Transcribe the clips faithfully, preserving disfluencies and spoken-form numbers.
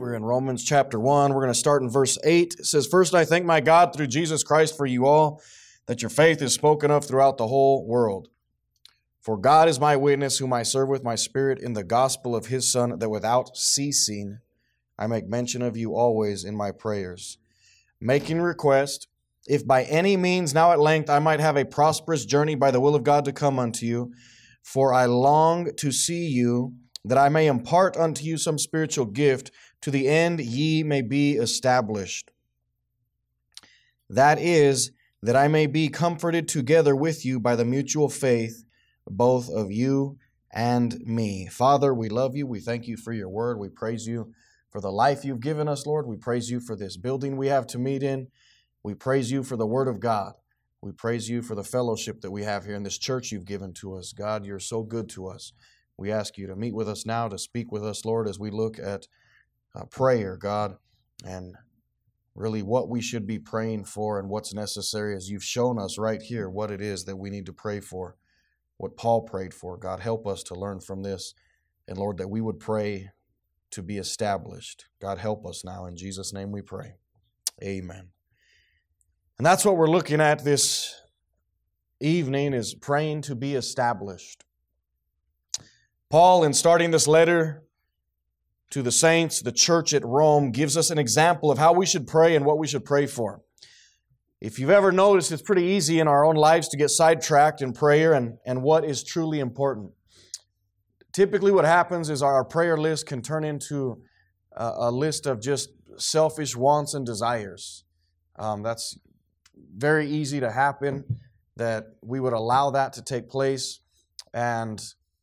We're in Romans chapter one. We're going to start in verse eight. It says, "First I thank my God through Jesus Christ for you all, that your faith is spoken of throughout the whole world. For God is my witness, whom I serve with my spirit in the gospel of his Son, that without ceasing I make mention of you always in my prayers, making request, if by any means now at length I might have a prosperous journey by the will of God to come unto you. For I long to see you, that I may impart unto you some spiritual gift, to the end ye may be established. That is, that I may be comforted together with you by the mutual faith, both of you and me." Father, we love you. We thank you for your word. We praise you for the life you've given us, Lord. We praise you for this building we have to meet in. We praise you for the word of God. We praise you for the fellowship that we have here in this church you've given to us. God, you're so good to us. We ask you to meet with us now, to speak with us, Lord, as we look at uh, prayer, God, and really what we should be praying for and what's necessary, as you've shown us right here what it is that we need to pray for, what Paul prayed for. God, help us to learn from this, and Lord, that we would pray to be established. God, help us now. In Jesus' name we pray. Amen. And that's what we're looking at this evening, is praying to be established. Paul, in starting this letter to the saints, the church at Rome, gives us an example of how we should pray and what we should pray for. If you've ever noticed, it's pretty easy in our own lives to get sidetracked in prayer and, and what is truly important. Typically what happens is our prayer list can turn into a, a list of just selfish wants and desires. Um, that's very easy to happen, that we would allow that to take place, and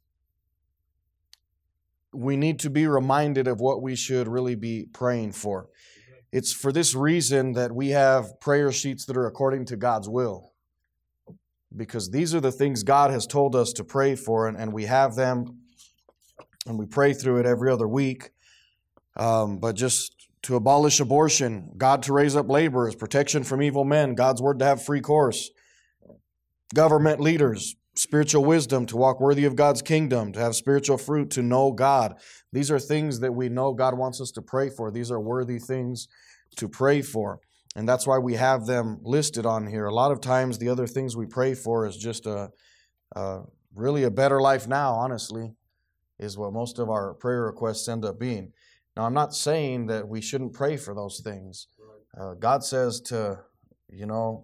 we need to be reminded of what we should really be praying for. It's for this reason that we have prayer sheets that are according to God's will, because these are the things God has told us to pray for, and, and we have them, and we pray through it every other week. Um, but just to abolish abortion, God to raise up laborers, protection from evil men, God's word to have free course, government leaders, spiritual wisdom to walk worthy of God's kingdom, to have spiritual fruit, to know God. These are things that we know God wants us to pray for. These are worthy things to pray for. And that's why we have them listed on here. A lot of times the other things we pray for is just a, a really a better life now, honestly, is what most of our prayer requests end up being. Now, I'm not saying that we shouldn't pray for those things. Uh, God says to, you know,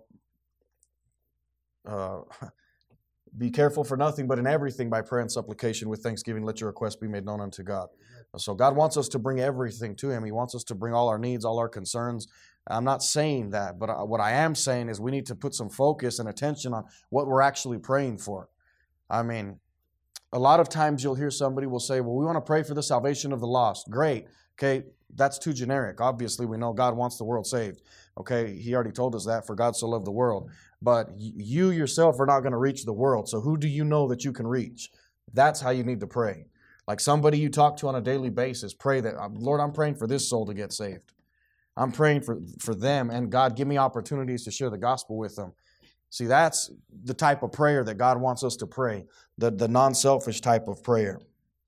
uh, be careful for nothing, but in everything by prayer and supplication with thanksgiving, let your requests be made known unto God. So God wants us to bring everything to Him. He wants us to bring all our needs, all our concerns. I'm not saying that, but what I am saying is we need to put some focus and attention on what we're actually praying for. I mean, a lot of times you'll hear somebody will say, well, we want to pray for the salvation of the lost. Great. Okay, that's too generic. Obviously, we know God wants the world saved. Okay, He already told us that, for God so loved the world. But you yourself are not going to reach the world. So who do you know that you can reach? That's how you need to pray. Like somebody you talk to on a daily basis, pray that, Lord, I'm praying for this soul to get saved. I'm praying for, for them, and God, give me opportunities to share the gospel with them. See, that's the type of prayer that God wants us to pray, the, the non-selfish type of prayer.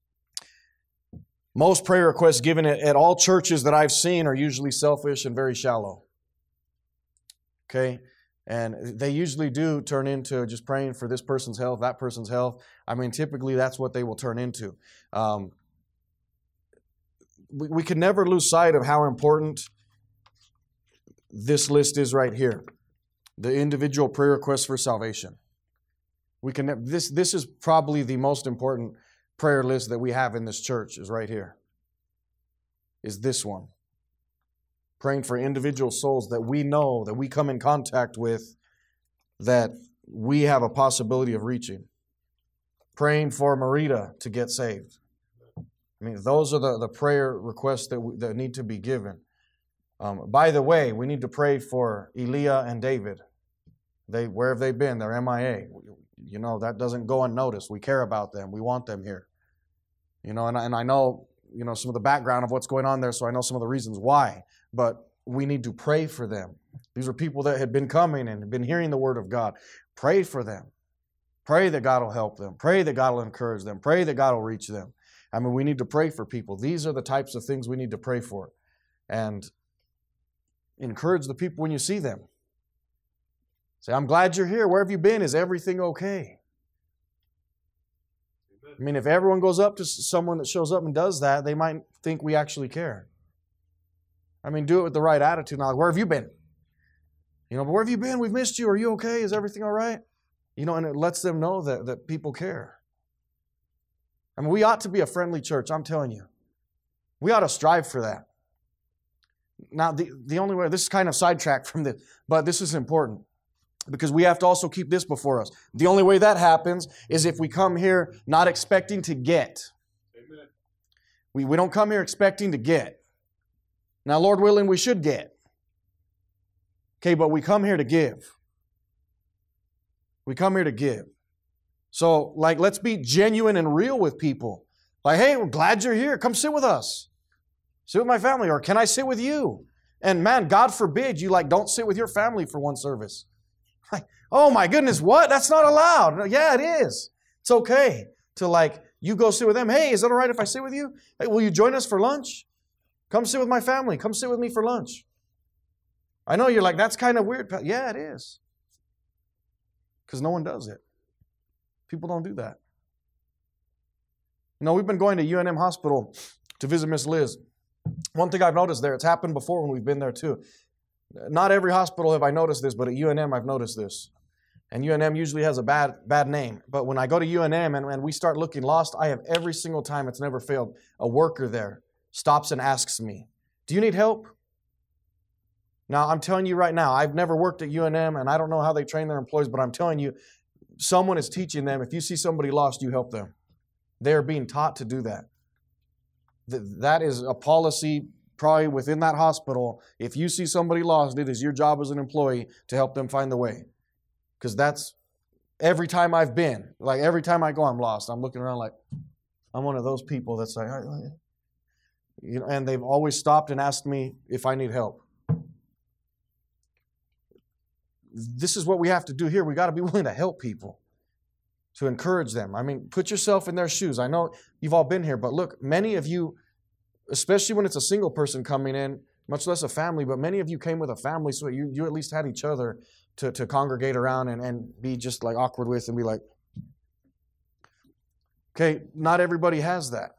Most prayer requests given at, at all churches that I've seen are usually selfish and very shallow. Okay? And they usually do turn into just praying for this person's health, that person's health. I mean, typically that's what they will turn into. Um, we, we can never lose sight of how important this list is right here. The individual prayer requests for salvation. We can this this is probably the most important prayer list that we have in this church, is right here. Is this one. Praying for individual souls that we know, that we come in contact with, that we have a possibility of reaching. Praying for Marita to get saved. I mean, those are the, the prayer requests that, we, that need to be given. Um, by the way, we need to pray for Elia and David. They, where have they been? They're M I A. You know, that doesn't go unnoticed. We care about them. We want them here. You know, and, and I know, you know, some of the background of what's going on there, so I know some of the reasons why. But we need to pray for them. These are people that had been coming and been hearing the Word of God. Pray for them. Pray that God will help them. Pray that God will encourage them. Pray that God will reach them. I mean, we need to pray for people. These are the types of things we need to pray for. and encourage the people when you see them. Say, I'm glad you're here. Where have you been? Is everything okay? I mean, if everyone goes up to someone that shows up and does that, they might think we actually care. I mean, do it with the right attitude. Now, like, where have you been? You know, but where have you been? We've missed you. Are you okay? Is everything all right? You know, and it lets them know that, that people care. I mean, we ought to be a friendly church, I'm telling you. We ought to strive for that. Now, the, the only way, this is kind of sidetracked from this, but this is important because we have to also keep this before us. The only way that happens is if we come here not expecting to get. Amen. We, we don't come here expecting to get. Now, Lord willing, we should get. Okay, but we come here to give. We come here to give. So, like, let's be genuine and real with people. Like, hey, we're glad you're here. Come sit with us. Sit with my family. Or can I sit with you? And man, God forbid you, like, don't sit with your family for one service. Like, oh my goodness, what? That's not allowed. Yeah, it is. It's okay to, like, you go sit with them. Hey, is it all right if I sit with you? Hey, will you join us for lunch? Come sit with my family. Come sit with me for lunch. I know you're like, that's kind of weird. Yeah, it is. Because no one does it. People don't do that. You know, we've been going to U N M Hospital to visit Miss Liz. One thing I've noticed there, it's happened before when we've been there too. Not every hospital have I noticed this, but at U N M I've noticed this. And U N M usually has a bad bad name. But when I go to U N M and, and we start looking lost, I have every single time, it's never failed, a worker there stops and asks me, do you need help? Now, I'm telling you right now, I've never worked at U N M, and I don't know how they train their employees, but I'm telling you, someone is teaching them, if you see somebody lost, you help them. They're being taught to do that. That is a policy probably within that hospital. If you see somebody lost, it is your job as an employee to help them find the way. Because that's every time I've been, like every time I go, I'm lost. I'm looking around like, I'm one of those people that's like, you know, and they've always stopped and asked me if I need help. This is what we have to do here. We got to be willing to help people, to encourage them. I mean, put yourself in their shoes. I know you've all been here, but look, many of you, especially when it's a single person coming in, much less a family, but many of you came with a family, so you, you at least had each other to, to congregate around and, and be just like awkward with and be like, okay, not everybody has that.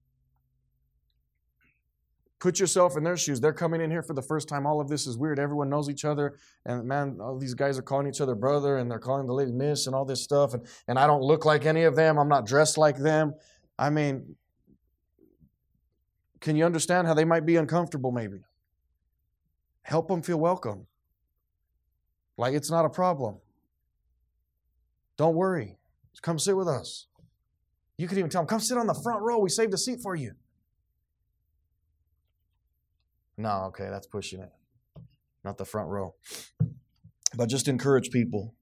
Put yourself in their shoes. They're coming in here for the first time. All of this is weird. Everyone knows each other. And man, all these guys are calling each other brother and they're calling the lady miss and all this stuff. And, and I don't look like any of them. I'm not dressed like them. I mean, can you understand how they might be uncomfortable maybe? Help them feel welcome. Like it's not a problem. Don't worry. Just come sit with us. You could even tell them, come sit on the front row. We saved a seat for you. No, okay, that's pushing it. Not the front row. But just encourage people.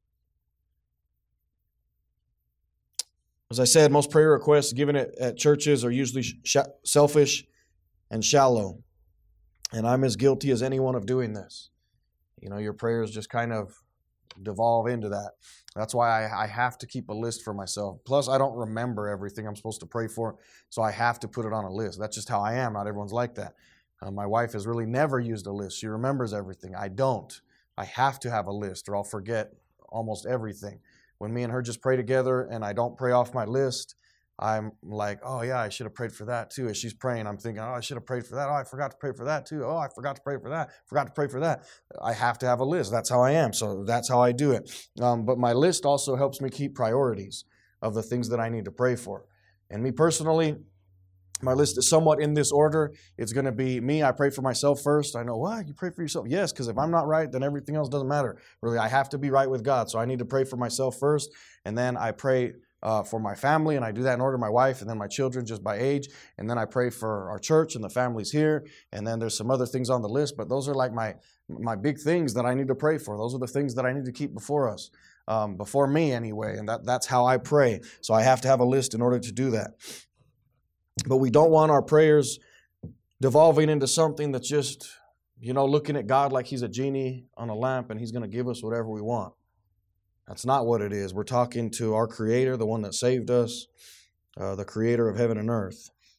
As I said, most prayer requests given at, at churches are usually sh- selfish and shallow. And I'm as guilty as anyone of doing this. You know, your prayers just kind of devolve into that. That's why I, I have to keep a list for myself. Plus, I don't remember everything I'm supposed to pray for, so I have to put it on a list. That's just how I am. Not everyone's like that. Uh, my wife has really never used a list. She remembers everything. I don't. I have to have a list or I'll forget almost everything. When me and her just pray together and I don't pray off my list, I'm like, oh yeah, I should have prayed for that too. As she's praying, I'm thinking, oh, I should have prayed for that. Oh, I forgot to pray for that too. Oh, I forgot to pray for that. Forgot to pray for that. I have to have a list. That's how I am. So that's how I do it. Um, but my list also helps me keep priorities of the things that I need to pray for. And me personally, my list is somewhat in this order. It's going to be me. I pray for myself first. I know, what? You pray for yourself? Yes, because if I'm not right, then everything else doesn't matter. Really, I have to be right with God. So I need to pray for myself first. And then I pray uh, for my family. And I do that in order, my wife and then my children just by age. And then I pray for our church and the families here. And then there's some other things on the list. But those are like my, my big things that I need to pray for. Those are the things that I need to keep before us. Um, before me anyway. And that, that's how I pray. So I have to have a list in order to do that. But we don't want our prayers devolving into something that's just, you know, looking at God like He's a genie on a lamp and He's going to give us whatever we want. That's not what it is. We're talking to our Creator, the one that saved us, uh, the Creator of heaven and earth.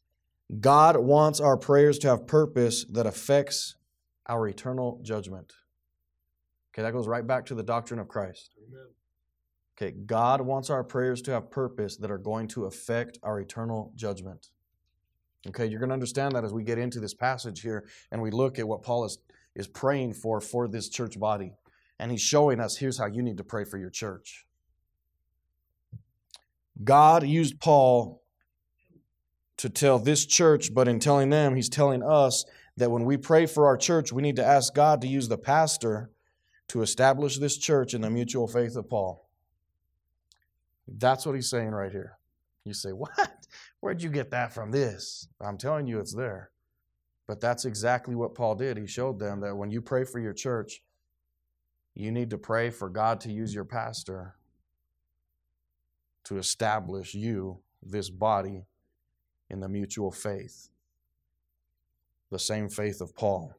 God wants our prayers to have purpose that affects our eternal judgment. Okay, that goes right back to the doctrine of Christ. Amen. Okay, God wants our prayers to have purpose that are going to affect our eternal judgment. Okay, you're going to understand that as we get into this passage here and we look at what Paul is, is praying for for this church body. And he's showing us, here's how you need to pray for your church. God used Paul to tell this church, but in telling them, he's telling us that when we pray for our church, we need to ask God to use the pastor to establish this church in the mutual faith of Paul. That's what he's saying right here. You say, what? Where'd you get that from this? I'm telling you it's there. But that's exactly what Paul did. He showed them that when you pray for your church, you need to pray for God to use your pastor to establish you, this body, in the mutual faith. The same faith of Paul.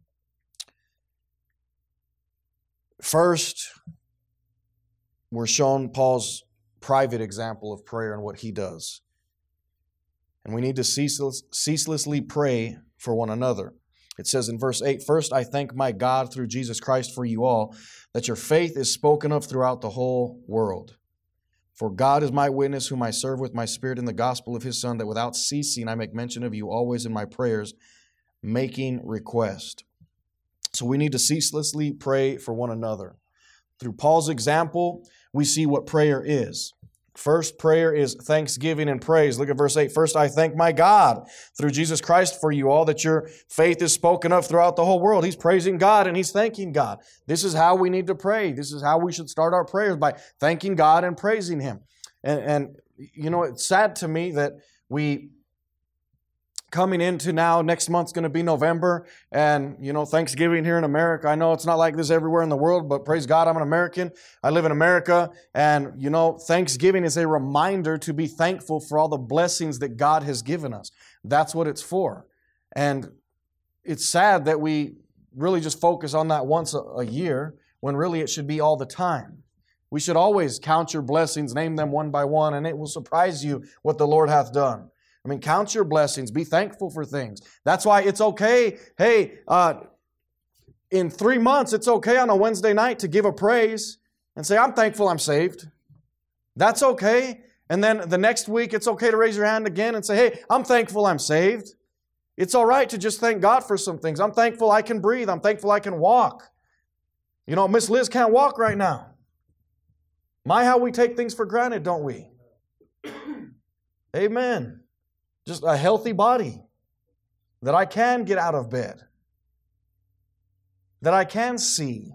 First, we're shown Paul's private example of prayer and what he does. And we need to ceaseless, ceaselessly pray for one another. It says in verse eight, "First I thank my God through Jesus Christ for you all, that your faith is spoken of throughout the whole world. For God is my witness, whom I serve with my spirit in the gospel of his Son, that without ceasing I make mention of you always in my prayers, making request." So we need to ceaselessly pray for one another. Through Paul's example, we see what prayer is. First, prayer is thanksgiving and praise. Look at verse eight. "First, I thank my God through Jesus Christ for you all, that your faith is spoken of throughout the whole world." He's praising God and he's thanking God. This is how we need to pray. This is how we should start our prayers, by thanking God and praising him. And, and you know, it's sad to me that we, coming into now, next month's going to be November, and, you know, Thanksgiving here in America. I know it's not like this everywhere in the world, but praise God, I'm an American. I live in America, and, you know, Thanksgiving is a reminder to be thankful for all the blessings that God has given us. That's what it's for. And it's sad that we really just focus on that once a, a year, when really it should be all the time. We should always count your blessings, name them one by one, and it will surprise you what the Lord hath done. I mean, count your blessings. Be thankful for things. That's why it's okay. Hey, uh, in three months, it's okay on a Wednesday night to give a praise and say, "I'm thankful I'm saved." That's okay. And then the next week, it's okay to raise your hand again and say, "Hey, I'm thankful I'm saved." It's all right to just thank God for some things. I'm thankful I can breathe. I'm thankful I can walk. You know, Miss Liz can't walk right now. My, how we take things for granted, don't we? Amen. Just a healthy body, that I can get out of bed, that I can see.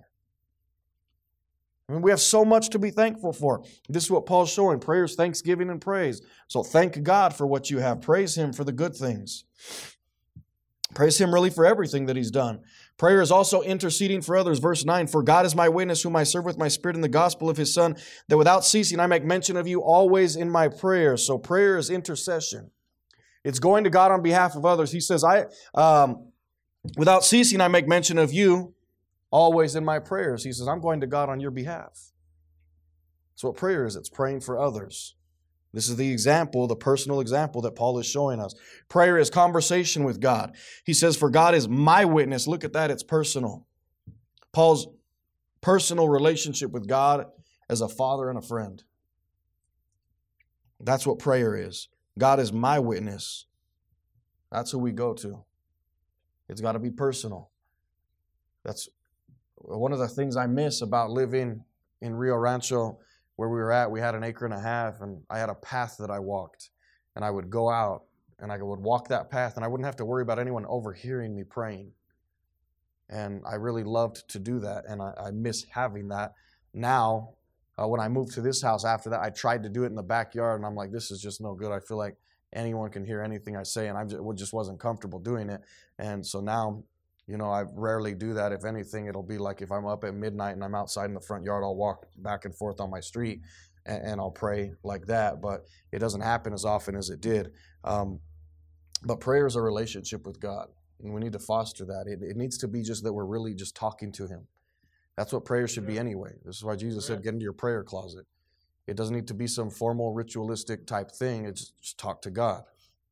I mean, we have so much to be thankful for. This is what Paul's showing. Prayer is thanksgiving and praise. So thank God for what you have. Praise him for the good things. Praise him really for everything that he's done. Prayer is also interceding for others. Verse nine, "For God is my witness, whom I serve with my spirit in the gospel of his Son, that without ceasing I make mention of you always in my prayers." So prayer is intercession. It's going to God on behalf of others. He says, I, um, without ceasing, I make mention of you always in my prayers. He says, I'm going to God on your behalf. That's what prayer is. It's praying for others. This is the example, the personal example that Paul is showing us. Prayer is conversation with God. He says, for God is my witness. Look at that. It's personal. Paul's personal relationship with God as a father and a friend. That's what prayer is. God is my witness. That's who we go to. It's got to be personal. That's one of the things I miss about living in Rio Rancho, where we were at. We had an acre and a half, and I had a path that I walked. And I would go out, and I would walk that path, and I wouldn't have to worry about anyone overhearing me praying. And I really loved to do that, and I, I miss having that. Now, uh, when I moved to this house after that, I tried to do it in the backyard, and I'm like, this is just no good. I feel like anyone can hear anything I say, and I just, just wasn't comfortable doing it. And so now, you know, I rarely do that. If anything, it'll be like if I'm up at midnight and I'm outside in the front yard, I'll walk back and forth on my street and, and I'll pray like that. But it doesn't happen as often as it did. Um, but prayer is a relationship with God, and we need to foster that. It, it needs to be just that we're really just talking to Him. That's what prayer should be anyway. This is why Jesus said, get into your prayer closet. It doesn't need to be some formal ritualistic type thing. It's just talk to God.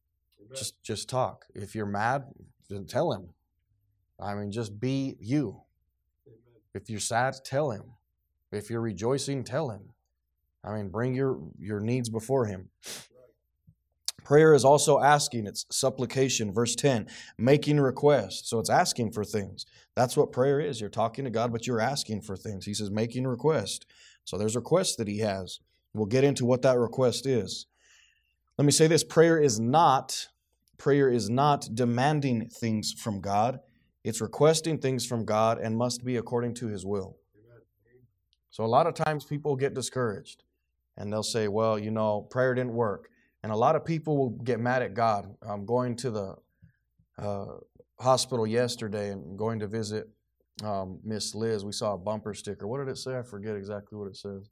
Just, just talk. If you're mad, then tell him. I mean, just be you. If you're sad, tell him. If you're rejoicing, tell him. I mean, bring your, your needs before him. Prayer is also asking. It's supplication. Verse ten, making requests. So it's asking for things. That's what prayer is. You're talking to God, but you're asking for things. He says making request. So there's requests that he has. We'll get into what that request is. Let me say this. Prayer is not, prayer is not demanding things from God. It's requesting things from God and must be according to his will. So a lot of times people get discouraged and they'll say, well, you know, prayer didn't work. And a lot of people will get mad at God. I'm going to the uh, hospital yesterday and going to visit um, Miss Liz. We saw a bumper sticker. What did it say? I forget exactly what it says.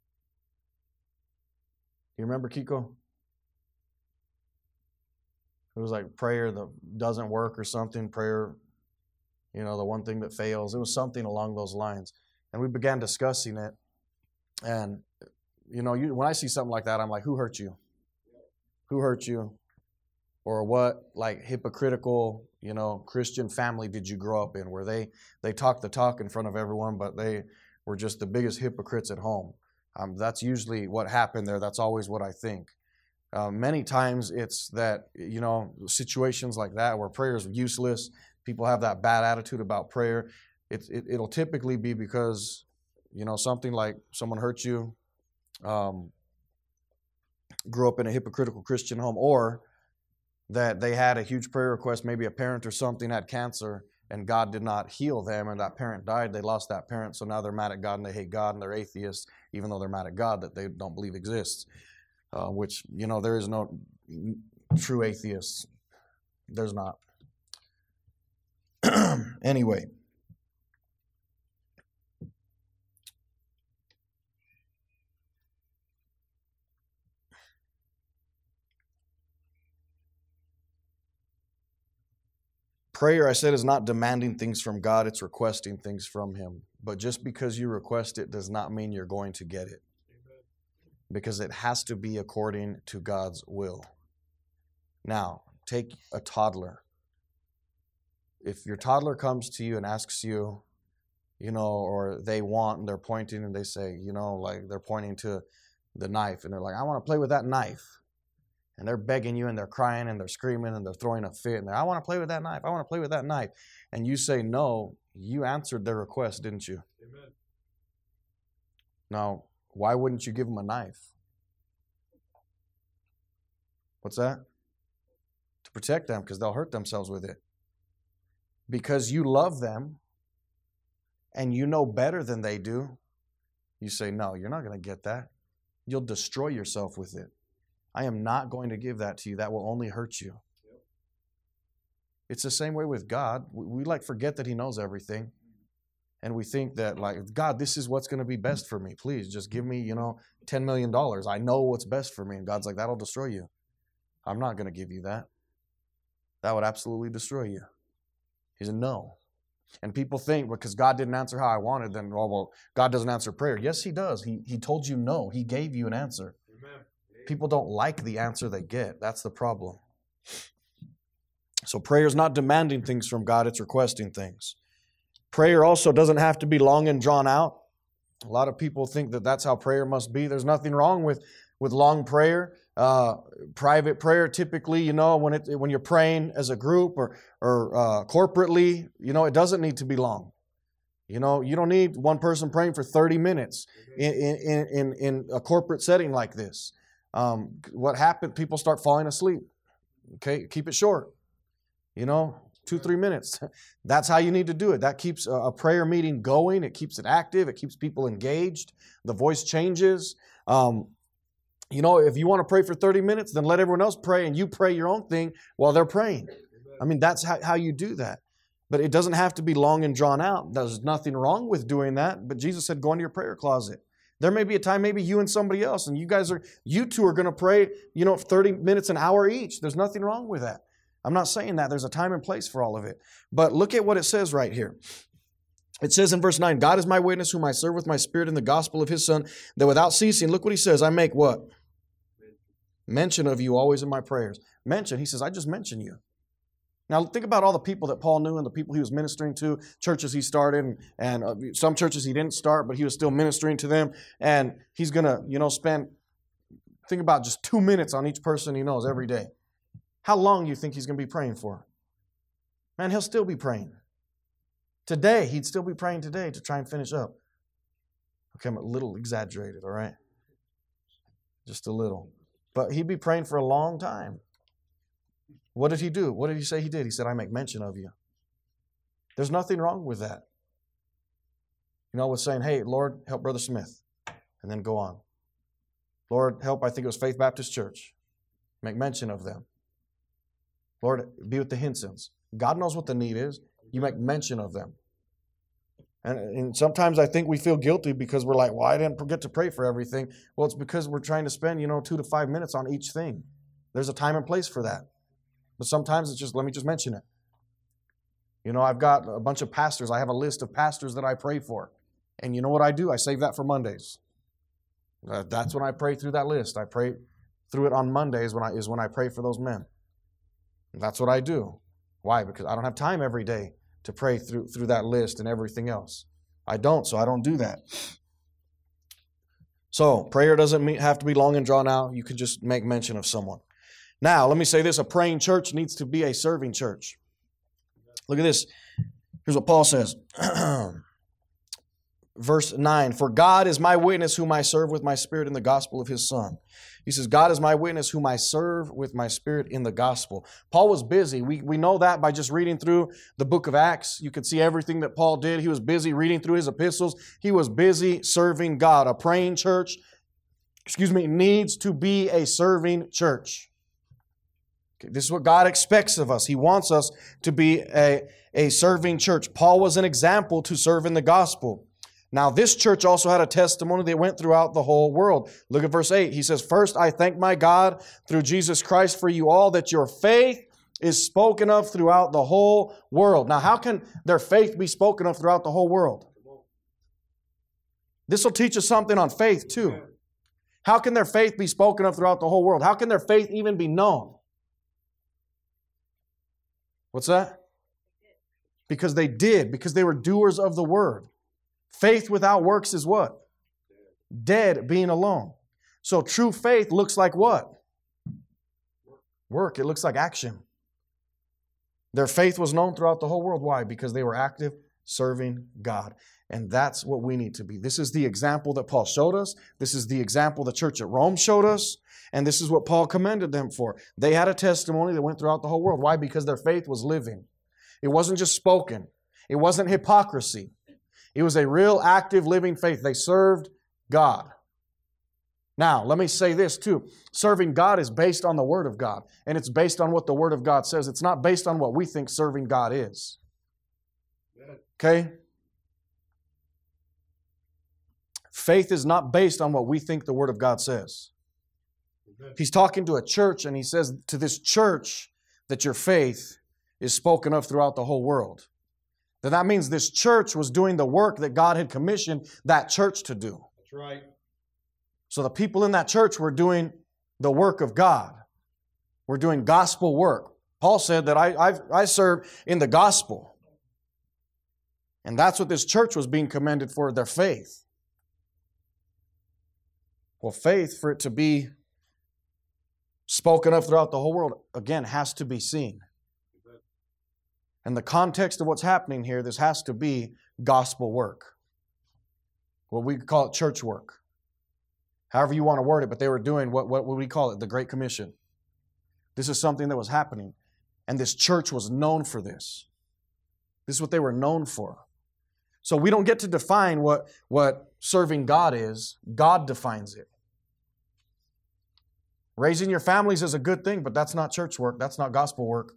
You remember, Kiko? It was like prayer that doesn't work or something. Prayer, you know, the one thing that fails. It was something along those lines. And we began discussing it. And, you know, you, when I see something like that, I'm like, who hurt you? Who hurt you? Or what, like, hypocritical, you know, Christian family did you grow up in where they, they talk the talk in front of everyone, but they were just the biggest hypocrites at home? Um, that's usually what happened there. That's always what I think. Uh, many times it's that, you know, situations like that where prayer is useless. People have that bad attitude about prayer. It, it, it'll typically be because, you know, something like someone hurt you, um, grew up in a hypocritical Christian home, or that they had a huge prayer request, maybe a parent or something had cancer and God did not heal them and that parent died. They lost that parent, so now they're mad at God and they hate God and they're atheists, even though they're mad at God that they don't believe exists, uh, which, you know, there is no true atheists. There's not. Anyway. Prayer, I said, is not demanding things from God. It's requesting things from him. But just because you request it does not mean you're going to get it. Because it has to be according to God's will. Now, take a toddler. If your toddler comes to you and asks you, you know, or they want, and they're pointing and they say, you know, like they're pointing to the knife and they're like, I want to play with that knife. And they're begging you and they're crying and they're screaming and they're throwing a fit and they're, I want to play with that knife. I want to play with that knife. And you say no, you answered their request, didn't you? Amen. Now, why wouldn't you give them a knife? What's that? To protect them, because they'll hurt themselves with it. Because you love them and you know better than they do, you say, no, you're not going to get that. You'll destroy yourself with it. I am not going to give that to you. That will only hurt you. Yep. It's the same way with God. We, we like forget that he knows everything. And we think that like, God, this is what's going to be best for me. Please just give me, you know, ten million dollars. I know what's best for me. And God's like, that'll destroy you. I'm not going to give you that. That would absolutely destroy you. He said, no. And people think because God didn't answer how I wanted, then, oh, well, God doesn't answer prayer. Yes, he does. He, he told you no. He gave you an answer. Amen. People don't like the answer they get. That's the problem. So prayer is not demanding things from God. It's requesting things. Prayer also doesn't have to be long and drawn out. A lot of people think that that's how prayer must be. There's nothing wrong with, with long prayer. Uh, private prayer, typically, you know, when it when you're praying as a group or or uh, corporately, you know, it doesn't need to be long. You know, you don't need one person praying for thirty minutes in in in, in a corporate setting like this. Um, what happened? People start falling asleep. Okay, keep it short. You know, two three minutes. That's how you need to do it. That keeps a, a prayer meeting going. It keeps it active. It keeps people engaged. The voice changes. Um, You know, if you want to pray for thirty minutes, then let everyone else pray and you pray your own thing while they're praying. I mean, that's how, how you do that. But it doesn't have to be long and drawn out. There's nothing wrong with doing that. But Jesus said, go into your prayer closet. There may be a time, maybe you and somebody else, and you guys are, you two are going to pray, you know, thirty minutes, an hour each. There's nothing wrong with that. I'm not saying that. There's a time and place for all of it. But look at what it says right here. It says in verse nine, God is my witness, whom I serve with my spirit in the gospel of his Son, that without ceasing, look what he says, I make what? Mention of you always in my prayers. Mention, he says, I just mention you. Now think about all the people that Paul knew and the people he was ministering to, churches he started, and, and uh, some churches he didn't start, but he was still ministering to them. And he's going to, you know, spend, think about just two minutes on each person he knows every day. How long do you think he's going to be praying for? Man, he'll still be praying. Today, he'd still be praying today to try and finish up. Okay, I'm a little exaggerated, all right? Just a little. But he'd be praying for a long time. What did he do? What did he say he did? He said, I make mention of you. There's nothing wrong with that. You know, with saying, hey, Lord, help Brother Smith. And then go on. Lord, help, I think it was Faith Baptist Church. Make mention of them. Lord, be with the Hinsons. God knows what the need is. You make mention of them. And, and sometimes I think we feel guilty because we're like, well, I didn't forget to pray for everything. Well, it's because we're trying to spend, you know, two to five minutes on each thing. There's a time and place for that. But sometimes it's just, let me just mention it. You know, I've got a bunch of pastors. I have a list of pastors that I pray for. And you know what I do? I save that for Mondays. Uh, that's when I pray through that list. I pray through it on Mondays when I, is when I pray for those men. And that's what I do. Why? Because I don't have time every day to pray through, through that list and everything else. I don't, so I don't do that. So prayer doesn't mean, have to be long and drawn out. You can just make mention of someone. Now, let me say this. A praying church needs to be a serving church. Look at this. Here's what Paul says. Verse nine, for God is my witness whom I serve with my spirit in the gospel of his Son. He says, God is my witness whom I serve with my spirit in the gospel. Paul was busy. We, we know that by just reading through the book of Acts. You can see everything that Paul did. He was busy reading through his epistles. He was busy serving God. A praying church, excuse me, needs to be a serving church. Okay, this is what God expects of us. He wants us to be a, a serving church. Paul was an example to serve in the gospel. Now, this church also had a testimony that went throughout the whole world. Look at verse eight. He says, first, I thank my God through Jesus Christ for you all that your faith is spoken of throughout the whole world. Now, how can their faith be spoken of throughout the whole world? This will teach us something on faith too. How can their faith be spoken of throughout the whole world? How can their faith even be known? What's that? Because they did, because they were doers of the word. Faith without works is what? Dead, being alone. So true faith looks like what? Work. It looks like action. Their faith was known throughout the whole world. Why? Because they were active, serving God. And that's what we need to be. This is the example that Paul showed us. This is the example the church at Rome showed us. And this is what Paul commended them for. They had a testimony that went throughout the whole world. Why? Because their faith was living. It wasn't just spoken. It wasn't hypocrisy. It was a real active living faith. They served God. Now, let me say this too. Serving God is based on the Word of God. And it's based on what the Word of God says. It's not based on what we think serving God is. Okay? Faith is not based on what we think the Word of God says. He's talking to a church and he says to this church that your faith is spoken of throughout the whole world. Then that means this church was doing the work that God had commissioned that church to do. That's right. So the people in that church were doing the work of God. We're doing gospel work. Paul said that I, I, I serve in the gospel. And that's what this church was being commended for, their faith. Well, faith, for it to be spoken of throughout the whole world, again, has to be seen. In the context of what's happening here, this has to be gospel work. Well, we call it church work. However you want to word it, but they were doing what, what would we call it? The Great Commission. This is something that was happening. And this church was known for this. This is what they were known for. So we don't get to define what, what serving God is. God defines it. Raising your families is a good thing, but that's not church work. That's not gospel work.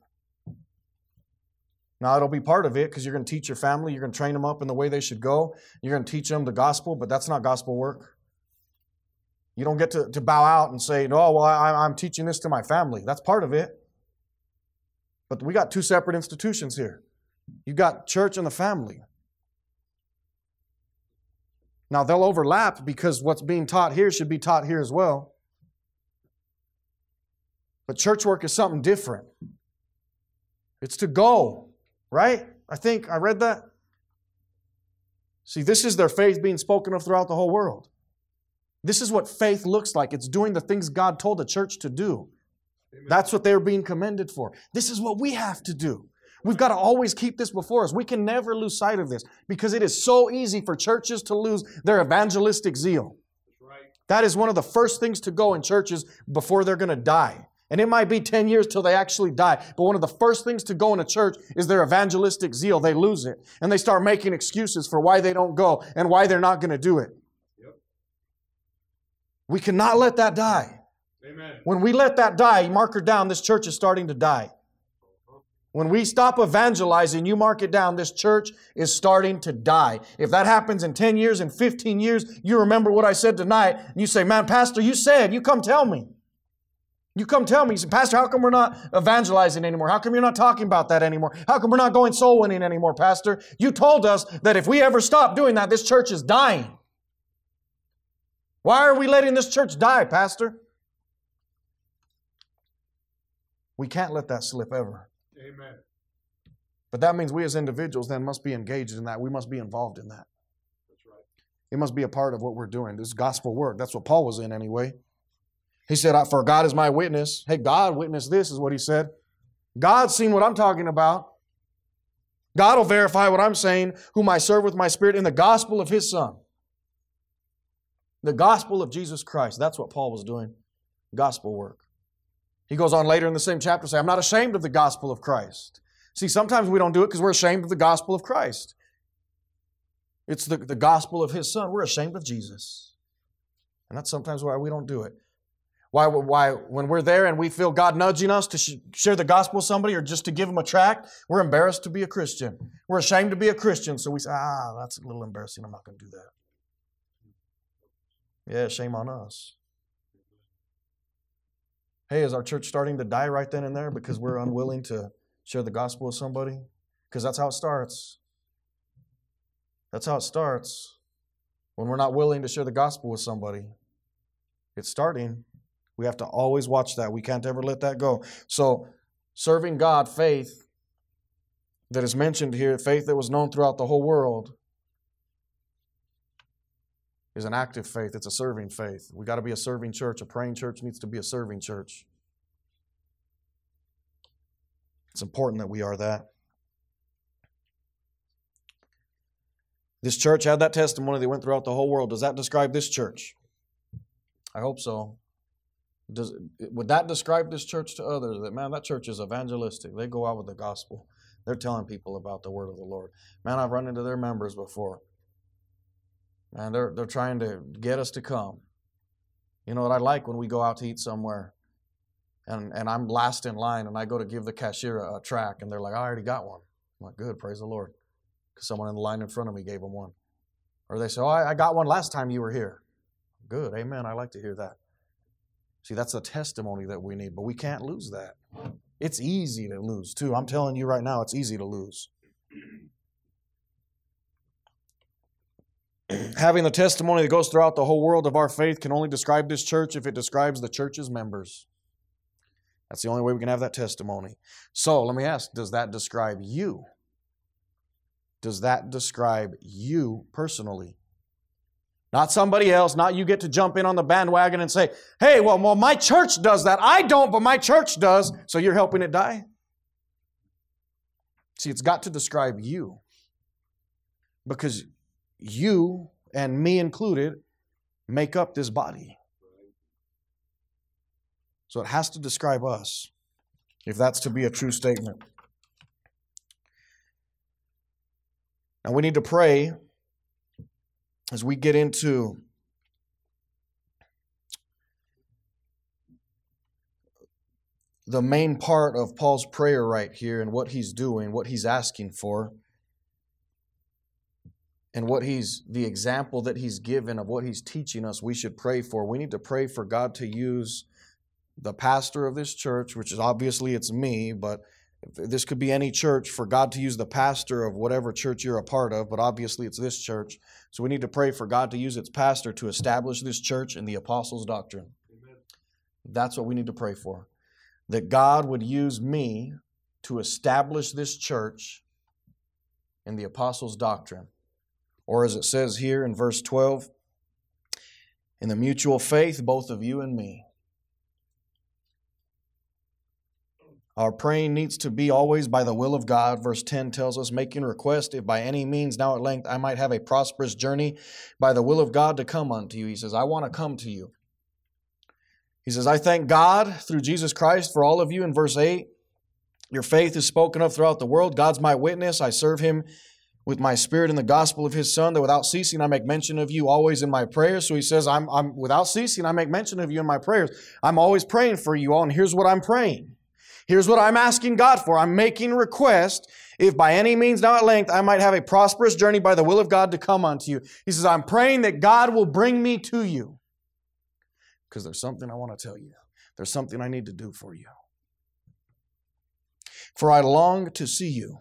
Now, it'll be part of it because you're going to teach your family. You're going to train them up in the way they should go. You're going to teach them the gospel, but that's not gospel work. You don't get to, to bow out and say, no, well, I, I'm teaching this to my family. That's part of it. But we got two separate institutions here. You've got church and the family. Now, they'll overlap because what's being taught here should be taught here as well. But church work is something different. It's to go, right? I think I read that. See, this is their faith being spoken of throughout the whole world. This is what faith looks like. It's doing the things God told the church to do. Amen. That's what they're being commended for. This is what we have to do. We've got to always keep this before us. We can never lose sight of this because it is so easy for churches to lose their evangelistic zeal. That's right. That is one of the first things to go in churches before they're going to die. And it might be ten years till they actually die. But one of the first things to go in a church is their evangelistic zeal. They lose it. And they start making excuses for why they don't go and why they're not going to do it. Yep. We cannot let that die. Amen. When we let that die, you mark her down, this church is starting to die. When we stop evangelizing, you mark it down, this church is starting to die. If that happens in ten years, in fifteen years, you remember what I said tonight, and you say, man, Pastor, you said, you come tell me. You come tell me, you say, Pastor, how come we're not evangelizing anymore? How come you're not talking about that anymore? How come we're not going soul winning anymore, Pastor? You told us that if we ever stop doing that, this church is dying. Why are we letting this church die, Pastor? We can't let that slip ever. Amen. But that means we as individuals then must be engaged in that. We must be involved in that. That's right. It must be a part of what we're doing. This is gospel work. That's what Paul was in anyway. He said, for God is my witness. Hey, God witnessed this is what he said. God's seen what I'm talking about. God will verify what I'm saying, whom I serve with my spirit in the gospel of His Son. The gospel of Jesus Christ. That's what Paul was doing. Gospel work. He goes on later in the same chapter to say, I'm not ashamed of the gospel of Christ. See, sometimes we don't do it because we're ashamed of the gospel of Christ. It's the, the gospel of His Son. We're ashamed of Jesus. And that's sometimes why we don't do it. Why, why, when we're there and we feel God nudging us to sh- share the gospel with somebody or just to give them a tract, we're embarrassed to be a Christian. We're ashamed to be a Christian, so we say, ah, that's a little embarrassing. I'm not going to do that. Yeah, shame on us. Hey, is our church starting to die right then and there because we're unwilling to share the gospel with somebody? Because that's how it starts. That's how it starts. When we're not willing to share the gospel with somebody, it's starting. We have to always watch that. We can't ever let that go. So, serving God, faith that is mentioned here, faith that was known throughout the whole world, is an active faith. It's a serving faith. We got to be a serving church. A praying church needs to be a serving church. It's important that we are that. This church had that testimony that went throughout the whole world. Does that describe this church? I hope so. Does, would that describe this church to others? That, man, that church is evangelistic. They go out with the gospel. They're telling people about the word of the Lord. Man, I've run into their members before. Man, they're, they're trying to get us to come. You know what I like when we go out to eat somewhere and, and I'm last in line and I go to give the cashier a, a tract and they're like, I already got one. I'm like, good, praise the Lord. Because someone in the line in front of me gave them one. Or they say, oh, I, I got one last time you were here. Good, amen, I like to hear that. See, that's a testimony that we need, but we can't lose that. It's easy to lose, too. I'm telling you right now, it's easy to lose. Having the testimony that goes throughout the whole world of our faith can only describe this church if it describes the church's members. That's the only way we can have that testimony. So, let me ask, does that describe you? Does that describe you personally? Not somebody else, not you get to jump in on the bandwagon and say, hey, well, well, my church does that. I don't, but my church does. So you're helping it die? See, it's got to describe you. Because you, and me included, make up this body. So it has to describe us, if that's to be a true statement. Now we need to pray as we get into the main part of Paul's prayer right here and what he's doing, what he's asking for, and what he's, the example that he's given of what he's teaching us we should pray for. We need to pray for God to use the pastor of this church, which is obviously it's me, but this could be any church, for God to use the pastor of whatever church you're a part of, but obviously it's this church. So we need to pray for God to use its pastor to establish this church in the apostles' doctrine. Amen. That's what we need to pray for. that God would use me to establish this church in the apostles' doctrine. Or as it says here in verse twelve, in the mutual faith, both of you and me. Our praying needs to be always by the will of God. Verse ten tells us, making request, if by any means now at length I might have a prosperous journey by the will of God to come unto you. He says, I want to come to you. He says, I thank God through Jesus Christ for all of you in verse eight. Your faith is spoken of throughout the world. God's my witness. I serve Him with my spirit in the gospel of His Son, that without ceasing I make mention of you always in my prayers. So he says, I'm, I'm without ceasing I make mention of you in my prayers. I'm always praying for you all, and here's what I'm praying. Here's what I'm asking God for. I'm making request, if by any means now at length I might have a prosperous journey by the will of God to come unto you. He says, I'm praying that God will bring me to you. Because there's something I want to tell you. There's something I need to do for you. For I long to see you.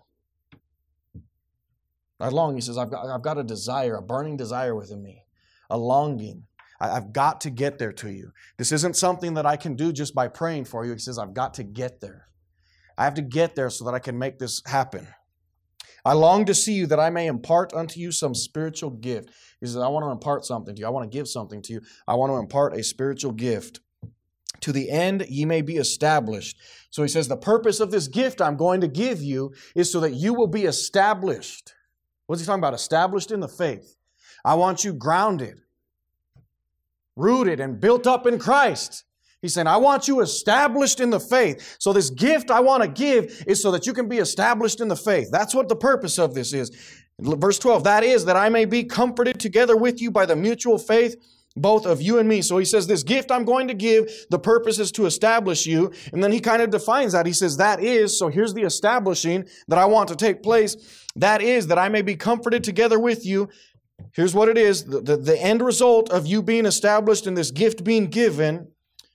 I long, he says, I've got, I've got a desire, a burning desire within me, a longing. I, I've got to get there to you. This isn't something that I can do just by praying for you. He says, I've got to get there. I have to get there so that I can make this happen. I long to see you that I may impart unto you some spiritual gift. He says, I want to impart something to you. I want to give something to you. I want to impart a spiritual gift. To the end ye may be established. So he says, the purpose of this gift I'm going to give you is so that you will be established. What's he talking about? Established in the faith. I want you grounded, rooted, and built up in Christ. He's saying, I want you established in the faith. So this gift I want to give is so that you can be established in the faith. That's what the purpose of this is. Verse twelve, that is, that I may be comforted together with you by the mutual faith, both of you and me. So he says, this gift I'm going to give, the purpose is to establish you. And then he kind of defines that. He says, that is, so here's the establishing that I want to take place. That is, that I may be comforted together with you. Here's what it is. The, the, the end result of you being established and this gift being given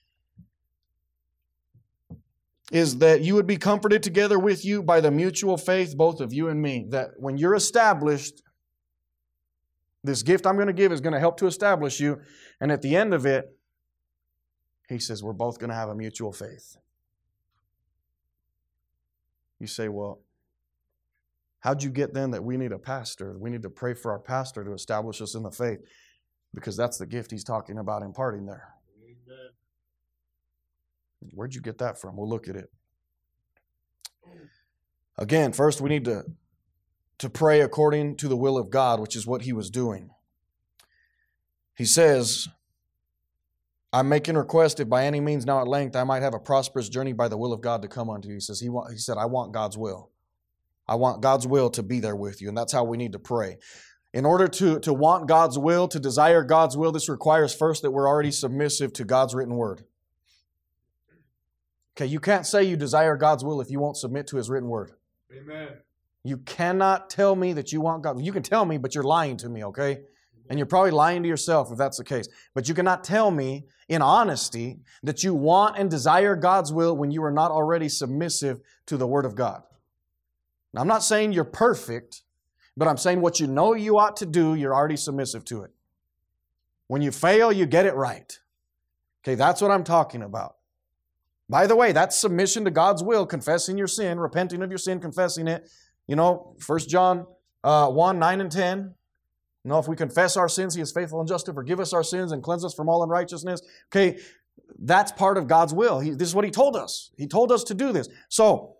is that you would be comforted together with you by the mutual faith, both of you and me. That when you're established, this gift I'm going to give is going to help to establish you. And at the end of it, he says, we're both going to have a mutual faith. You say, well, how'd you get then that we need a pastor? We need to pray for our pastor to establish us in the faith. Because that's the gift he's talking about imparting there. Amen. Where'd you get that from? We'll look at it. Again, first we need to to pray according to the will of God, which is what he was doing. He says, I'm making request if by any means now at length I might have a prosperous journey by the will of God to come unto you. He says, he, wa- he said, I want God's will. I want God's will to be there with you. And that's how we need to pray. In order to, to want God's will, to desire God's will, this requires first that we're already submissive to God's written word. Okay, you can't say you desire God's will if you won't submit to His written word. Amen. You cannot tell me that you want God. You can tell me, but you're lying to me, okay? And you're probably lying to yourself if that's the case. But you cannot tell me in honesty that you want and desire God's will when you are not already submissive to the Word of God. Now, I'm not saying you're perfect, but I'm saying what you know you ought to do, you're already submissive to it. When you fail, you get it right. Okay, that's what I'm talking about. By the way, that's submission to God's will, confessing your sin, repenting of your sin, confessing it. You know, First John uh, one, nine and ten. You know, if we confess our sins, He is faithful and just to forgive us our sins and cleanse us from all unrighteousness. Okay, that's part of God's will. He, this is what He told us. He told us to do this. So,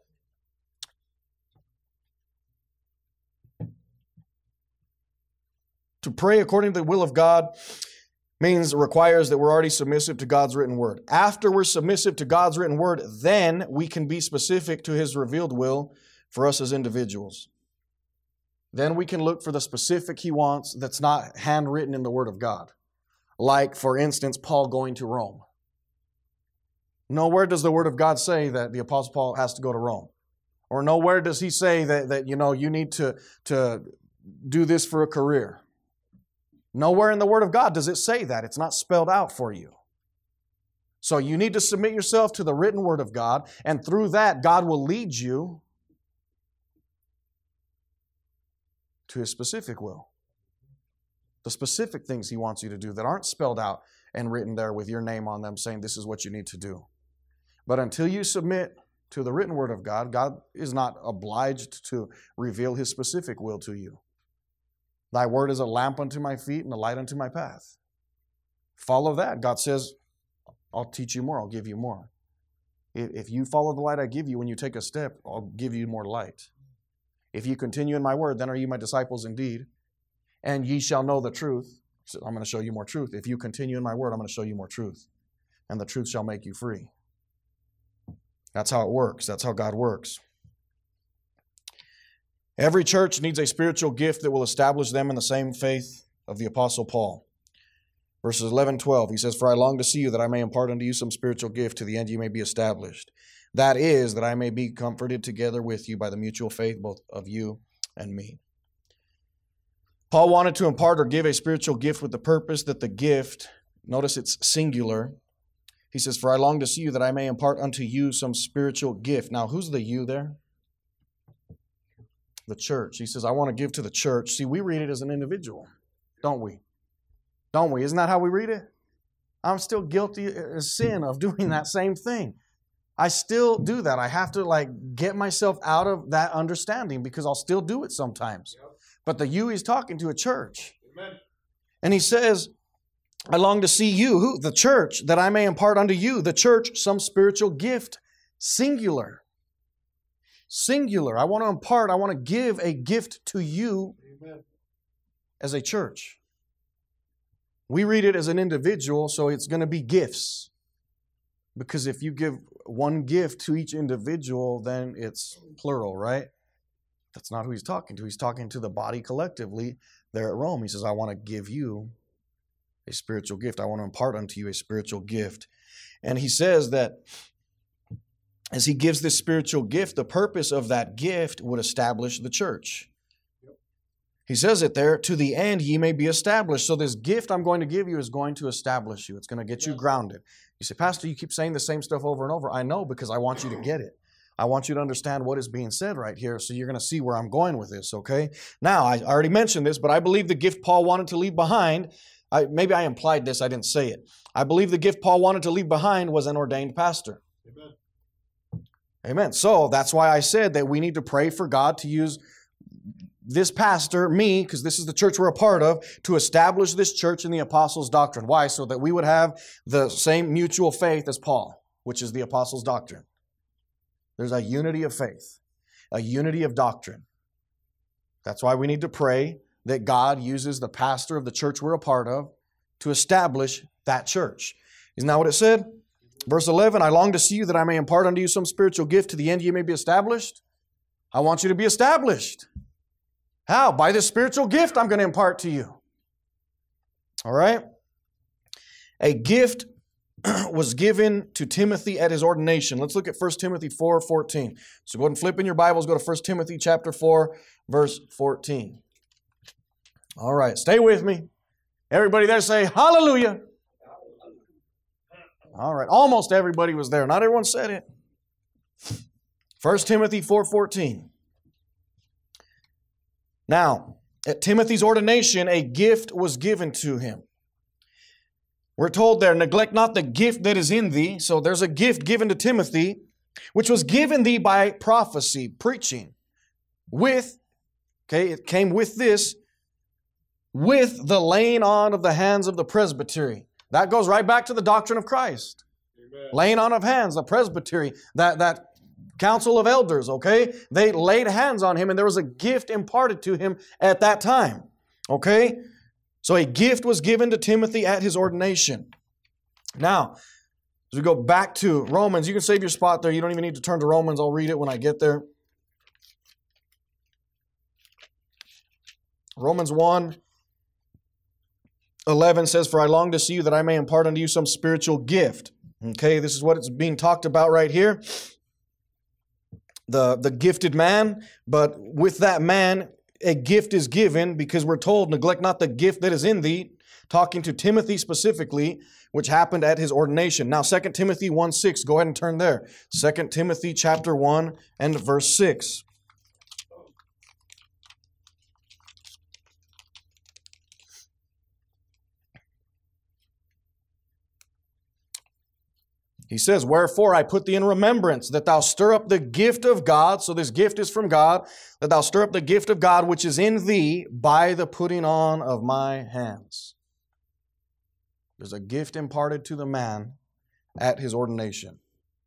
to pray according to the will of God means, requires that we're already submissive to God's written word. After we're submissive to God's written word, then we can be specific to His revealed will for us as individuals. Then we can look for the specific He wants that's not handwritten in the Word of God. Like, for instance, Paul going to Rome. Nowhere does the Word of God say that the Apostle Paul has to go to Rome. Or nowhere does he say that, that you know, you need to, to do this for a career. Nowhere in the Word of God does it say that. It's not spelled out for you. So you need to submit yourself to the written Word of God, and through that, God will lead you to His specific will. The specific things He wants you to do that aren't spelled out and written there with your name on them saying this is what you need to do. But until you submit to the written word of God, God is not obliged to reveal his specific will to you. Thy word is a lamp unto my feet and a light unto my path. Follow that. God says, I'll teach you more. I'll give you more. If you follow the light I give you when you take a step, I'll give you more light. If you continue in my word, then are you my disciples indeed. And ye shall know the truth. So I'm going to show you more truth. If you continue in my word, I'm going to show you more truth. And the truth shall make you free. That's how it works. That's how God works. Every church needs a spiritual gift that will establish them in the same faith of the Apostle Paul. Verses eleven, twelve, he says, For I long to see you that I may impart unto you some spiritual gift to the end you may be established. That is, that I may be comforted together with you by the mutual faith both of you and me. Paul wanted to impart or give a spiritual gift with the purpose that the gift, notice it's singular. He says, For I long to see you that I may impart unto you some spiritual gift. Now, who's the you there? The church. He says, I want to give to the church. See, we read it as an individual, don't we? Don't we? Isn't that how we read it? I'm still guilty of sin of doing that same thing. I still do that. I have to like get myself out of that understanding because I'll still do it sometimes. Yep. But the you he's talking to a church. Amen. And he says, I long to see you, who? The church, that I may impart unto you, the church, some spiritual gift, singular. Singular. I want to impart, I want to give a gift to you. Amen. As a church. We read it as an individual, so it's going to be gifts. Because if you give one gift to each individual, then it's plural, right? That's not who he's talking to. He's talking to the body collectively there at Rome. He says, I want to give you a spiritual gift. I want to impart unto you a spiritual gift. And he says that as he gives this spiritual gift, the purpose of that gift would establish the church. He says it there, to the end ye may be established. So this gift I'm going to give you is going to establish you. It's going to get you grounded. You say, Pastor, you keep saying the same stuff over and over. I know, because I want you to get it. I want you to understand what is being said right here, so you're going to see where I'm going with this, okay? Now, I already mentioned this, but I believe the gift Paul wanted to leave behind, I, maybe I implied this, I didn't say it. I believe the gift Paul wanted to leave behind was an ordained pastor. Amen. Amen. So that's why I said that we need to pray for God to use this pastor, me, because this is the church we're a part of, to establish this church in the apostles' doctrine. Why? So that we would have the same mutual faith as Paul, which is the apostles' doctrine. There's a unity of faith, a unity of doctrine. That's why we need to pray that God uses the pastor of the church we're a part of to establish that church. Isn't that what it said? Verse eleven, I long to see you that I may impart unto you some spiritual gift to the end you may be established. I want you to be established. How? By this spiritual gift I'm going to impart to you. All right? A gift was given to Timothy at his ordination. Let's look at First Timothy four fourteen. So go ahead and flip in your Bibles. Go to First Timothy chapter four, verse fourteen. All right. Stay with me. Everybody there say hallelujah. All right. Almost everybody was there. Not everyone said it. First Timothy four fourteen. Now, at Timothy's ordination, a gift was given to him. We're told there, neglect not the gift that is in thee. So there's a gift given to Timothy, which was given thee by prophecy, preaching, with, okay, it came with this, with the laying on of the hands of the presbytery. That goes right back to the doctrine of Christ. Amen. Laying on of hands, the presbytery, that, that council of elders, okay? They laid hands on him and there was a gift imparted to him at that time, okay? So a gift was given to Timothy at his ordination. Now, as we go back to Romans, you can save your spot there. You don't even need to turn to Romans. I'll read it when I get there. Romans one eleven says, For I long to see you that I may impart unto you some spiritual gift. Okay, this is what it's being talked about right here. The, the gifted man, but with that man, a gift is given because we're told, neglect not the gift that is in thee, talking to Timothy specifically, which happened at his ordination. Now, Second Timothy one six, go ahead and turn there. Second Timothy chapter one and verse six. He says, wherefore I put thee in remembrance, that thou stir up the gift of God, so this gift is from God, that thou stir up the gift of God which is in thee by the putting on of my hands. There's a gift imparted to the man at his ordination.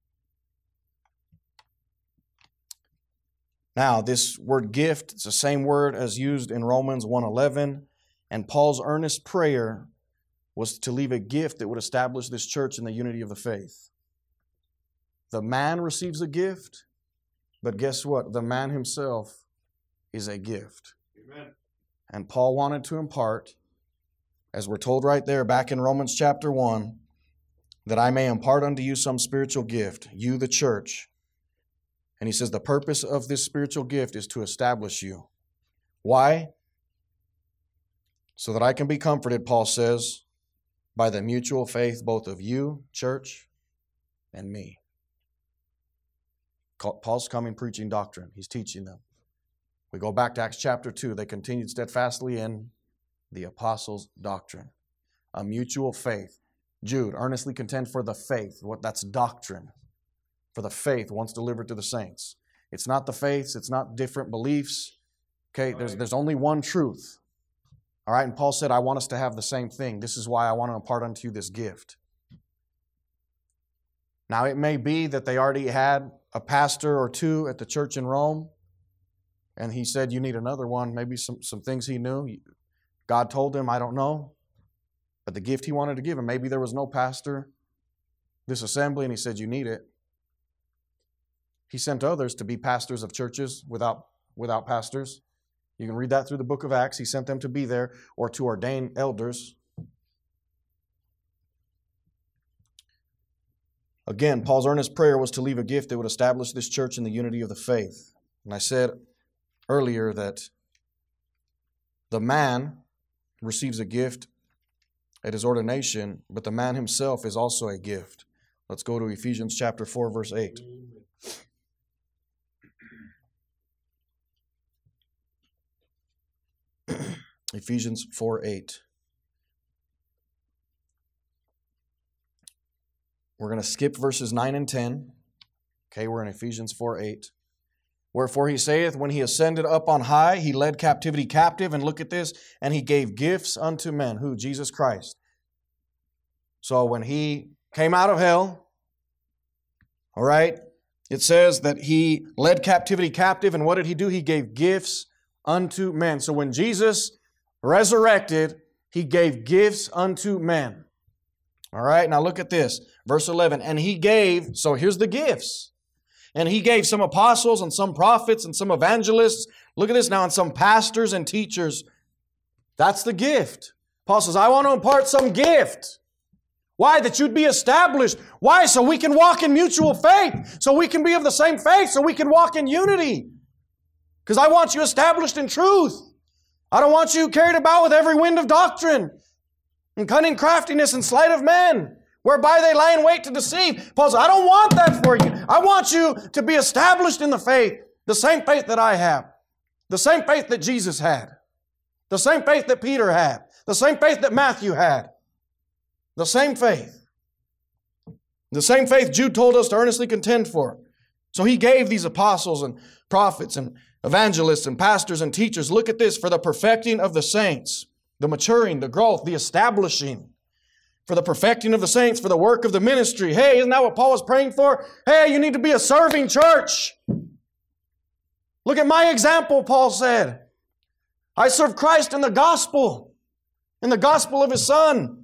Now, this word gift, it's the same word as used in Romans one eleven, and Paul's earnest prayer was to leave a gift that would establish this church in the unity of the faith. The man receives a gift, but guess what? The man himself is a gift. Amen. And Paul wanted to impart, as we're told right there back in Romans chapter one, that I may impart unto you some spiritual gift, you the church. And he says the purpose of this spiritual gift is to establish you. Why? So that I can be comforted, Paul says, by the mutual faith both of you, church, and me. Paul's coming preaching doctrine. He's teaching them. We go back to Acts chapter two. They continued steadfastly in the apostles' doctrine. A mutual faith. Jude, earnestly contend for the faith. What that's doctrine. For the faith once delivered to the saints. It's not the faiths. It's not different beliefs. Okay, there's, there's only one truth. All right, and Paul said, I want us to have the same thing. This is why I want to impart unto you this gift. Now, it may be that they already had a pastor or two at the church in Rome, and he said, you need another one. Maybe some, some things he knew. God told him, I don't know. But the gift he wanted to give him, maybe there was no pastor, this assembly, and he said, you need it. He sent others to be pastors of churches without, without pastors. You can read that through the book of Acts. He sent them to be there or to ordain elders. Again, Paul's earnest prayer was to leave a gift that would establish this church in the unity of the faith. And I said earlier that the man receives a gift at his ordination, but the man himself is also a gift. Let's go to Ephesians chapter four, verse eight. Ephesians four eight. We're going to skip verses nine and ten. Okay, we're in Ephesians four eight. Wherefore he saith, when he ascended up on high, he led captivity captive. And look at this. And he gave gifts unto men. Who? Jesus Christ. So when he came out of hell, all right, it says that he led captivity captive. And what did he do? He gave gifts unto men. So when Jesus resurrected, he gave gifts unto men. All right, now look at this. Verse eleven. And he gave, so here's the gifts. And he gave some apostles and some prophets and some evangelists. Look at this now, and some pastors and teachers. That's the gift. Paul says, I want to impart some gift. Why? That you'd be established. Why? So we can walk in mutual faith. So we can be of the same faith. So we can walk in unity. Because I want you established in truth. I don't want you carried about with every wind of doctrine and cunning craftiness and sleight of men, whereby they lie in wait to deceive. Paul says, I don't want that for you. I want you to be established in the faith, the same faith that I have, the same faith that Jesus had, the same faith that Peter had, the same faith that Matthew had, the same faith. The same faith Jude told us to earnestly contend for. So he gave these apostles and prophets and evangelists and pastors and teachers. Look at this, for the perfecting of the saints, the maturing, the growth, the establishing, for the perfecting of the saints, for the work of the ministry. Hey, isn't that what Paul was praying for? Hey, you need to be a serving church. Look at my example, Paul said. I serve Christ in the gospel, in the gospel of His Son.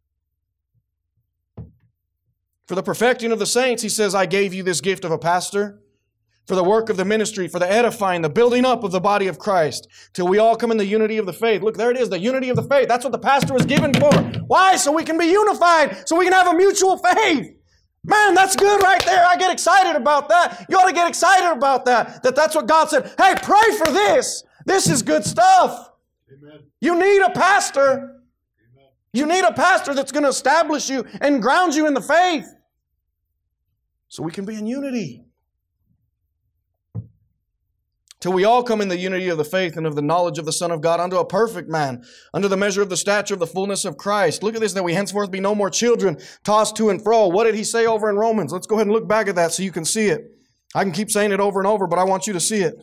For the perfecting of the saints, he says, I gave you this gift of a pastor, for the work of the ministry, for the edifying, the building up of the body of Christ, till we all come in the unity of the faith. Look, there it is, the unity of the faith. That's what the pastor was given for. Why? So we can be unified, so we can have a mutual faith. Man, that's good right there. I get excited about that. You ought to get excited about that, that that's what God said. Hey, pray for this. This is good stuff. Amen. You need a pastor. Amen. You need a pastor that's going to establish you and ground you in the faith, so we can be in unity. till we all come in the unity of the faith and of the knowledge of the Son of God, unto a perfect man, unto the measure of the stature of the fullness of Christ. Look at this, that we henceforth be no more children, tossed to and fro. What did he say over in Romans? Let's go ahead and look back at that so you can see it. I can keep saying it over and over, but I want you to see it.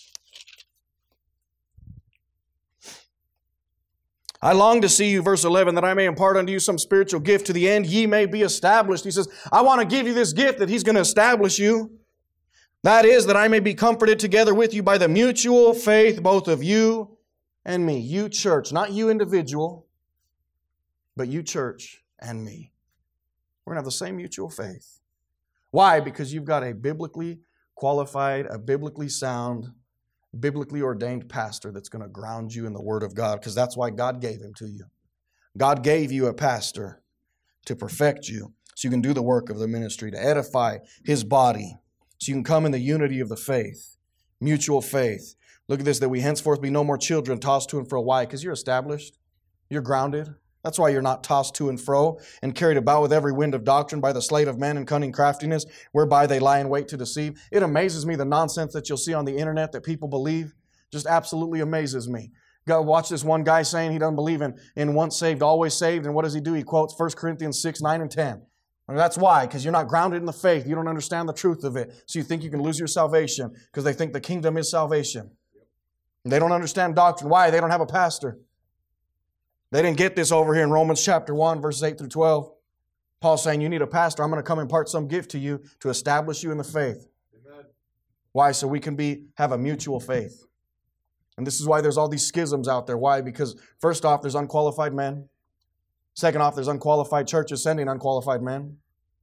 I long to see you, verse eleven, that I may impart unto you some spiritual gift to the end ye may be established. He says, I want to give you this gift that he's going to establish you. That is, that I may be comforted together with you by the mutual faith, both of you and me. You church, not you individual, but you church and me. We're going to have the same mutual faith. Why? Because you've got a biblically qualified, a biblically sound, biblically ordained pastor that's going to ground you in the Word of God, because that's why God gave him to you. God gave you a pastor to perfect you so you can do the work of the ministry, to edify His body, so you can come in the unity of the faith, mutual faith. Look at this, that we henceforth be no more children tossed to and fro. Why? Because you're established. You're grounded. That's why you're not tossed to and fro and carried about with every wind of doctrine by the sleight of men and cunning craftiness, whereby they lie in wait to deceive. It amazes me the nonsense that you'll see on the internet that people believe. Just absolutely amazes me. Go watch this one guy saying he doesn't believe in, in once saved, always saved. And what does he do? He quotes First Corinthians six, nine, and ten. And that's why, because you're not grounded in the faith. You don't understand the truth of it. So you think you can lose your salvation because they think the kingdom is salvation. They don't understand doctrine. Why? They don't have a pastor. They didn't get this over here in Romans chapter one, verses eight through twelve. Paul's saying, you need a pastor. I'm going to come impart some gift to you to establish you in the faith. Amen. Why? So we can be have a mutual faith. And this is why there's all these schisms out there. Why? Because first off, there's unqualified men. Second off, there's unqualified churches sending unqualified men.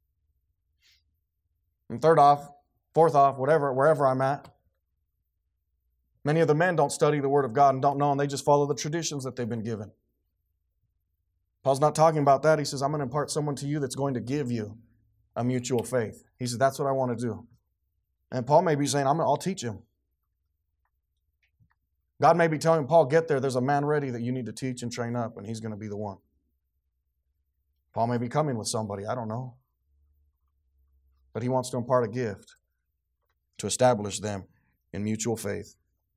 And third off, fourth off, whatever, wherever I'm at, many of the men don't study the Word of God and don't know, and they just follow the traditions that they've been given. Paul's not talking about that. He says, I'm going to impart someone to you that's going to give you a mutual faith. He says, that's what I want to do. And Paul may be saying, I'm, I'll teach him. God may be telling Paul, get there. There's a man ready that you need to teach and train up, and he's going to be the one. Paul may be coming with somebody. I don't know. But he wants to impart a gift to establish them in mutual faith.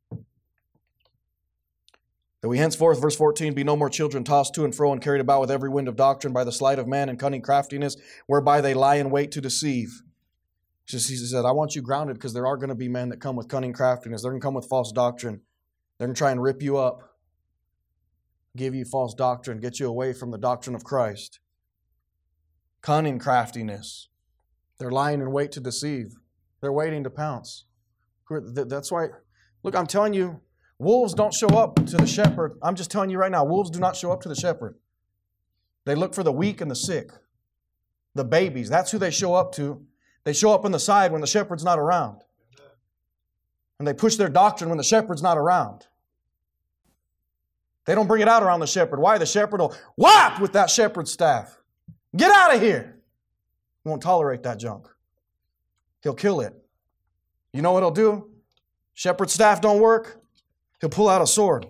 That we henceforth, verse fourteen, be no more children tossed to and fro and carried about with every wind of doctrine by the sleight of man and cunning craftiness, whereby they lie in wait to deceive. He said, I want you grounded because there are going to be men that come with cunning craftiness. They're going to come with false doctrine. They're going to try and rip you up, give you false doctrine, get you away from the doctrine of Christ. Cunning craftiness. They're lying in wait to deceive. They're waiting to pounce. That's why, look, I'm telling you, wolves don't show up to the shepherd. I'm just telling you right now, wolves do not show up to the shepherd. They look for the weak and the sick, the babies. That's who they show up to. They show up on the side when the shepherd's not around. And they push their doctrine when the shepherd's not around. They don't bring it out around the shepherd. Why? The shepherd will whap with that shepherd's staff. Get out of here. He won't tolerate that junk. He'll kill it. You know what he'll do? Shepherd's staff don't work. He'll pull out a sword.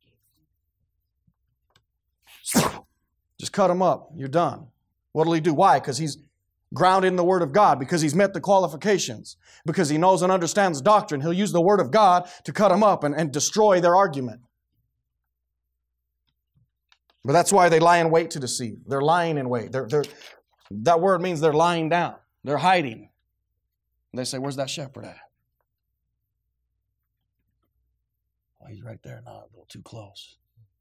Just cut him up. You're done. What'll he do? Why? Because he's grounded in the Word of God. Because he's met the qualifications. Because he knows and understands doctrine. He'll use the Word of God to cut them up and, and destroy their argument. But that's why they lie in wait to deceive. They're lying in wait. They're, they're, that word means they're lying down. They're hiding. And they say, where's that shepherd at? Oh, he's right there. Not a little too close.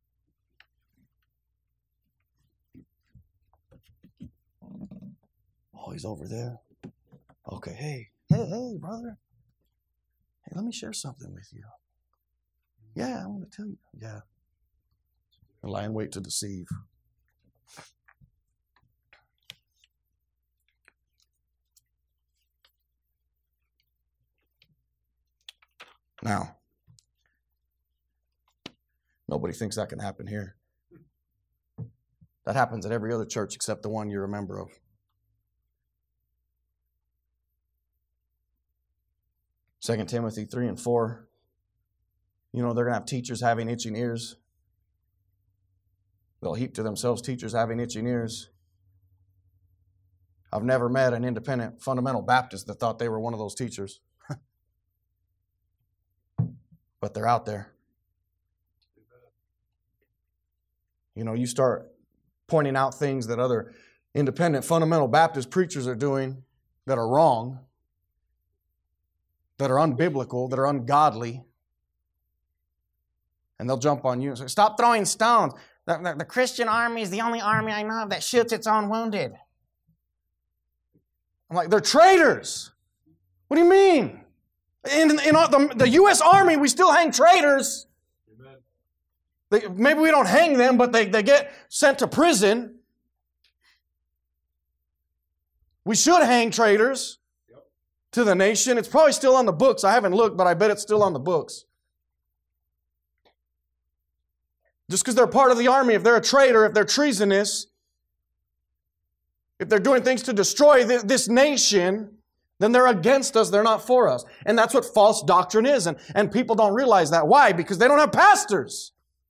Oh, he's over there. Okay, hey, hey, hey, brother. Hey, let me share something with you. Yeah, I want to tell you. Yeah. And lie in wait to deceive. Now, nobody thinks that can happen here. That happens at every other church except the one you're a member of. Second Timothy three and four. You know, they're going to have teachers having itching ears. They'll heap to themselves teachers having itching ears. I've never met an independent fundamental Baptist that thought they were one of those teachers. but they're out there. You know, you start pointing out things that other independent fundamental Baptist preachers are doing that are wrong, that are unbiblical, that are ungodly, and they'll jump on you and say, stop throwing stones. The, the, the Christian army is the only army I know of that shoots its own wounded. I'm like, they're traitors. What do you mean? In, in the, the U S Army, we still hang traitors. Amen. They, maybe we don't hang them, but they, they get sent to prison. We should hang traitors yep. to the nation. It's probably still on the books. I haven't looked, but I bet it's still on the books. Just because they're part of the army, if they're a traitor, if they're treasonous, if they're doing things to destroy th- this nation, then they're against us, they're not for us. And that's what false doctrine is. And, and people don't realize that. Why? Because they don't have pastors.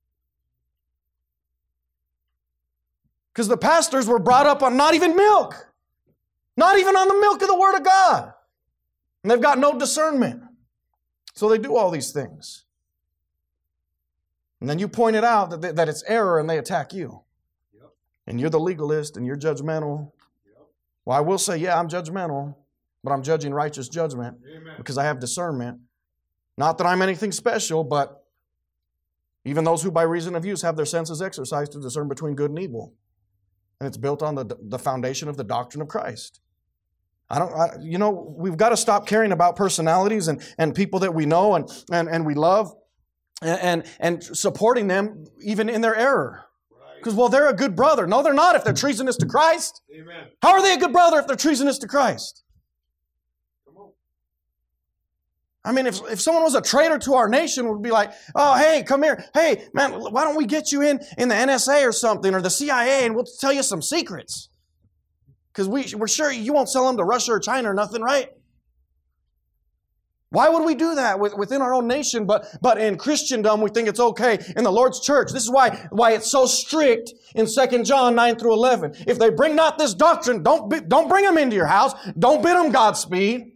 Because the pastors were brought up on not even milk. Not even on the milk of the Word of God. And they've got no discernment. So they do all these things. And then you point it out that, they, that it's error and they attack you. Yep. And you're the legalist and you're judgmental. Yep. Well, I will say, yeah, I'm judgmental, but I'm judging righteous judgment. Amen. Because I have discernment. Not that I'm anything special, but even those who by reason of use have their senses exercised to discern between good and evil. And it's built on the, the foundation of the doctrine of Christ. I don't, I, you know, we've got to stop caring about personalities and, and people that we know and, and, and we love and, and, and supporting them even in their error. Because, well, they're a good brother. No, they're not if they're treasonous to Christ. Amen. How are they a good brother if they're treasonous to Christ? Come on. I mean, if, if someone was a traitor to our nation, would be like, oh, hey, come here. Hey, man, why don't we get you in, in the N S A or something or the C I A and we'll tell you some secrets. Because we, we're sure you won't sell them to Russia or China or nothing, right? Why would we do that with, within our own nation? But, but in Christendom, we think it's okay. In the Lord's church, this is why, why it's so strict in Second John nine through eleven. If they bring not this doctrine, don't, be, don't bring them into your house. Don't bid them Godspeed.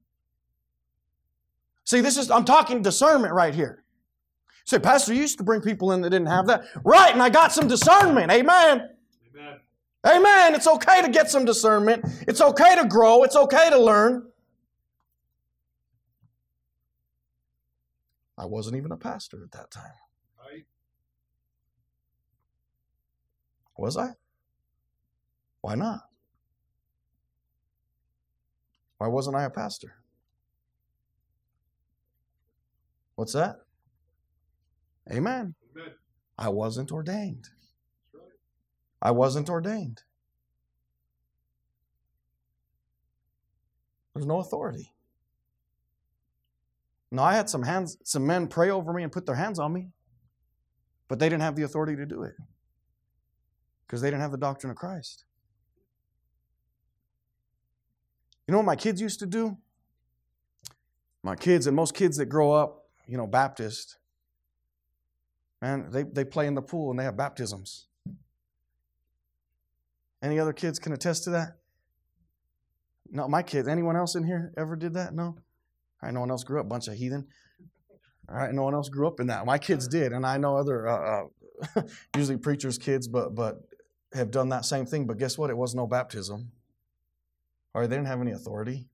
See, this is, I'm talking discernment right here. You say, Pastor, you used to bring people in that didn't have that. Right, and I got some discernment. Amen. Amen. Amen. It's okay to get some discernment. It's okay to grow. It's okay to learn. I wasn't even a pastor at that time. Right. Was I? Why not? Why wasn't I a pastor? What's that? Amen. Amen. I wasn't ordained. That's right. I wasn't ordained. There's no authority. No, I had some hands, some men pray over me and put their hands on me, but they didn't have the authority to do it because they didn't have the doctrine of Christ. You know what my kids used to do? My kids and most kids that grow up, you know, Baptist, man, they, they play in the pool and they have baptisms. Any other kids can attest to that? No, my kids. Anyone else in here ever did that? No? All right, no one else grew up. Bunch of heathen. All right, no one else grew up in that. My kids did, and I know other, uh, uh, usually preachers' kids, but but have done that same thing. But guess what? It was no baptism. All right, they didn't have any authority.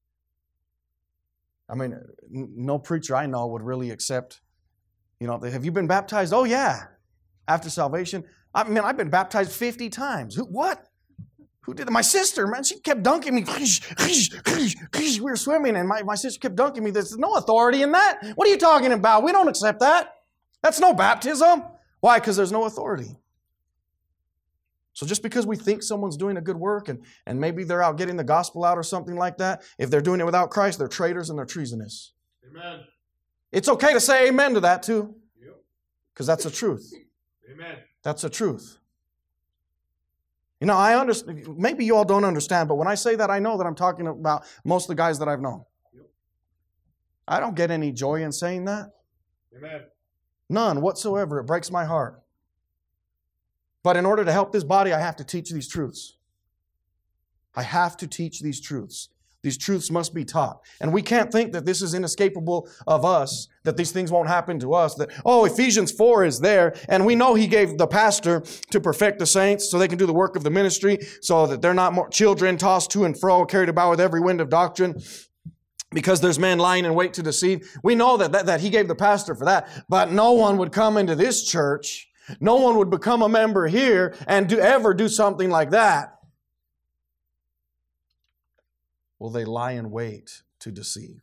I mean, no preacher I know would really accept, you know, have you been baptized? Oh, yeah. After salvation. I mean, I've been baptized fifty times. Who? What? Who did that? My sister, man, she kept dunking me. We were swimming and my, my sister kept dunking me. There's no authority in that. What are you talking about? We don't accept that. That's no baptism. Why? Because there's no authority. So just because we think someone's doing a good work and, and maybe they're out getting the gospel out or something like that, if they're doing it without Christ, they're traitors and they're treasonous. Amen. It's okay to say amen to that too. Because that's the truth. Amen. That's the truth. You know, I understand, maybe you all don't understand, but when I say that, I know that I'm talking about most of the guys that I've known. Yep. I don't get any joy in saying that. Amen. None whatsoever. It breaks my heart. But in order to help this body, I have to teach these truths. I have to teach these truths. These truths must be taught. And we can't think that this is inescapable of us, that these things won't happen to us. That, oh, Ephesians four is there, and we know he gave the pastor to perfect the saints so they can do the work of the ministry, so that they're not more children tossed to and fro, carried about with every wind of doctrine, because there's men lying in wait to deceive. We know that, that, that he gave the pastor for that, but no one would come into this church. No one would become a member here and do ever do something like that. Well, they lie in wait to deceive.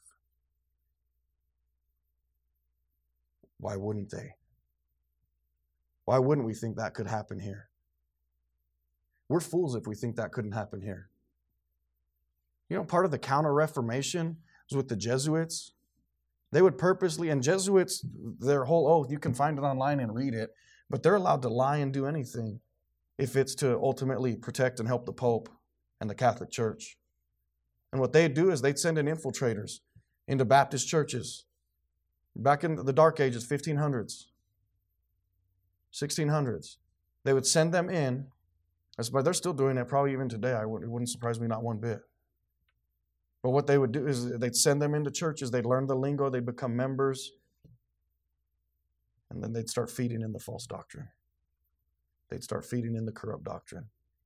Why wouldn't they? Why wouldn't we think that could happen here? We're fools if we think that couldn't happen here. You know, part of the Counter-Reformation was with the Jesuits. They would purposely, and Jesuits, their whole oath, you can find it online and read it, but they're allowed to lie and do anything if it's to ultimately protect and help the Pope and the Catholic Church. And what they'd do is they'd send in infiltrators into Baptist churches. Back in the Dark Ages, fifteen hundreds, sixteen hundreds. They would send them in. But they're still doing it probably even today. I wouldn't, it wouldn't surprise me not one bit. But what they would do is they'd send them into churches. They'd learn the lingo. They'd become members. And then they'd start feeding in the false doctrine. They'd start feeding in the corrupt doctrine.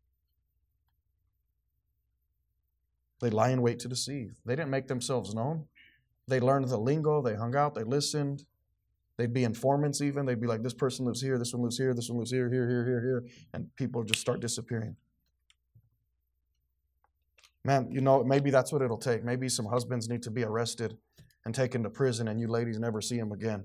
They lie in wait to deceive. They didn't make themselves known. They learned the lingo. They hung out. They listened. They'd be informants even. They'd be like, this person lives here, this one lives here, this one lives here, here, here, here, here. And people just start disappearing. Man, you know, maybe that's what it'll take. Maybe some husbands need to be arrested and taken to prison and you ladies never see them again.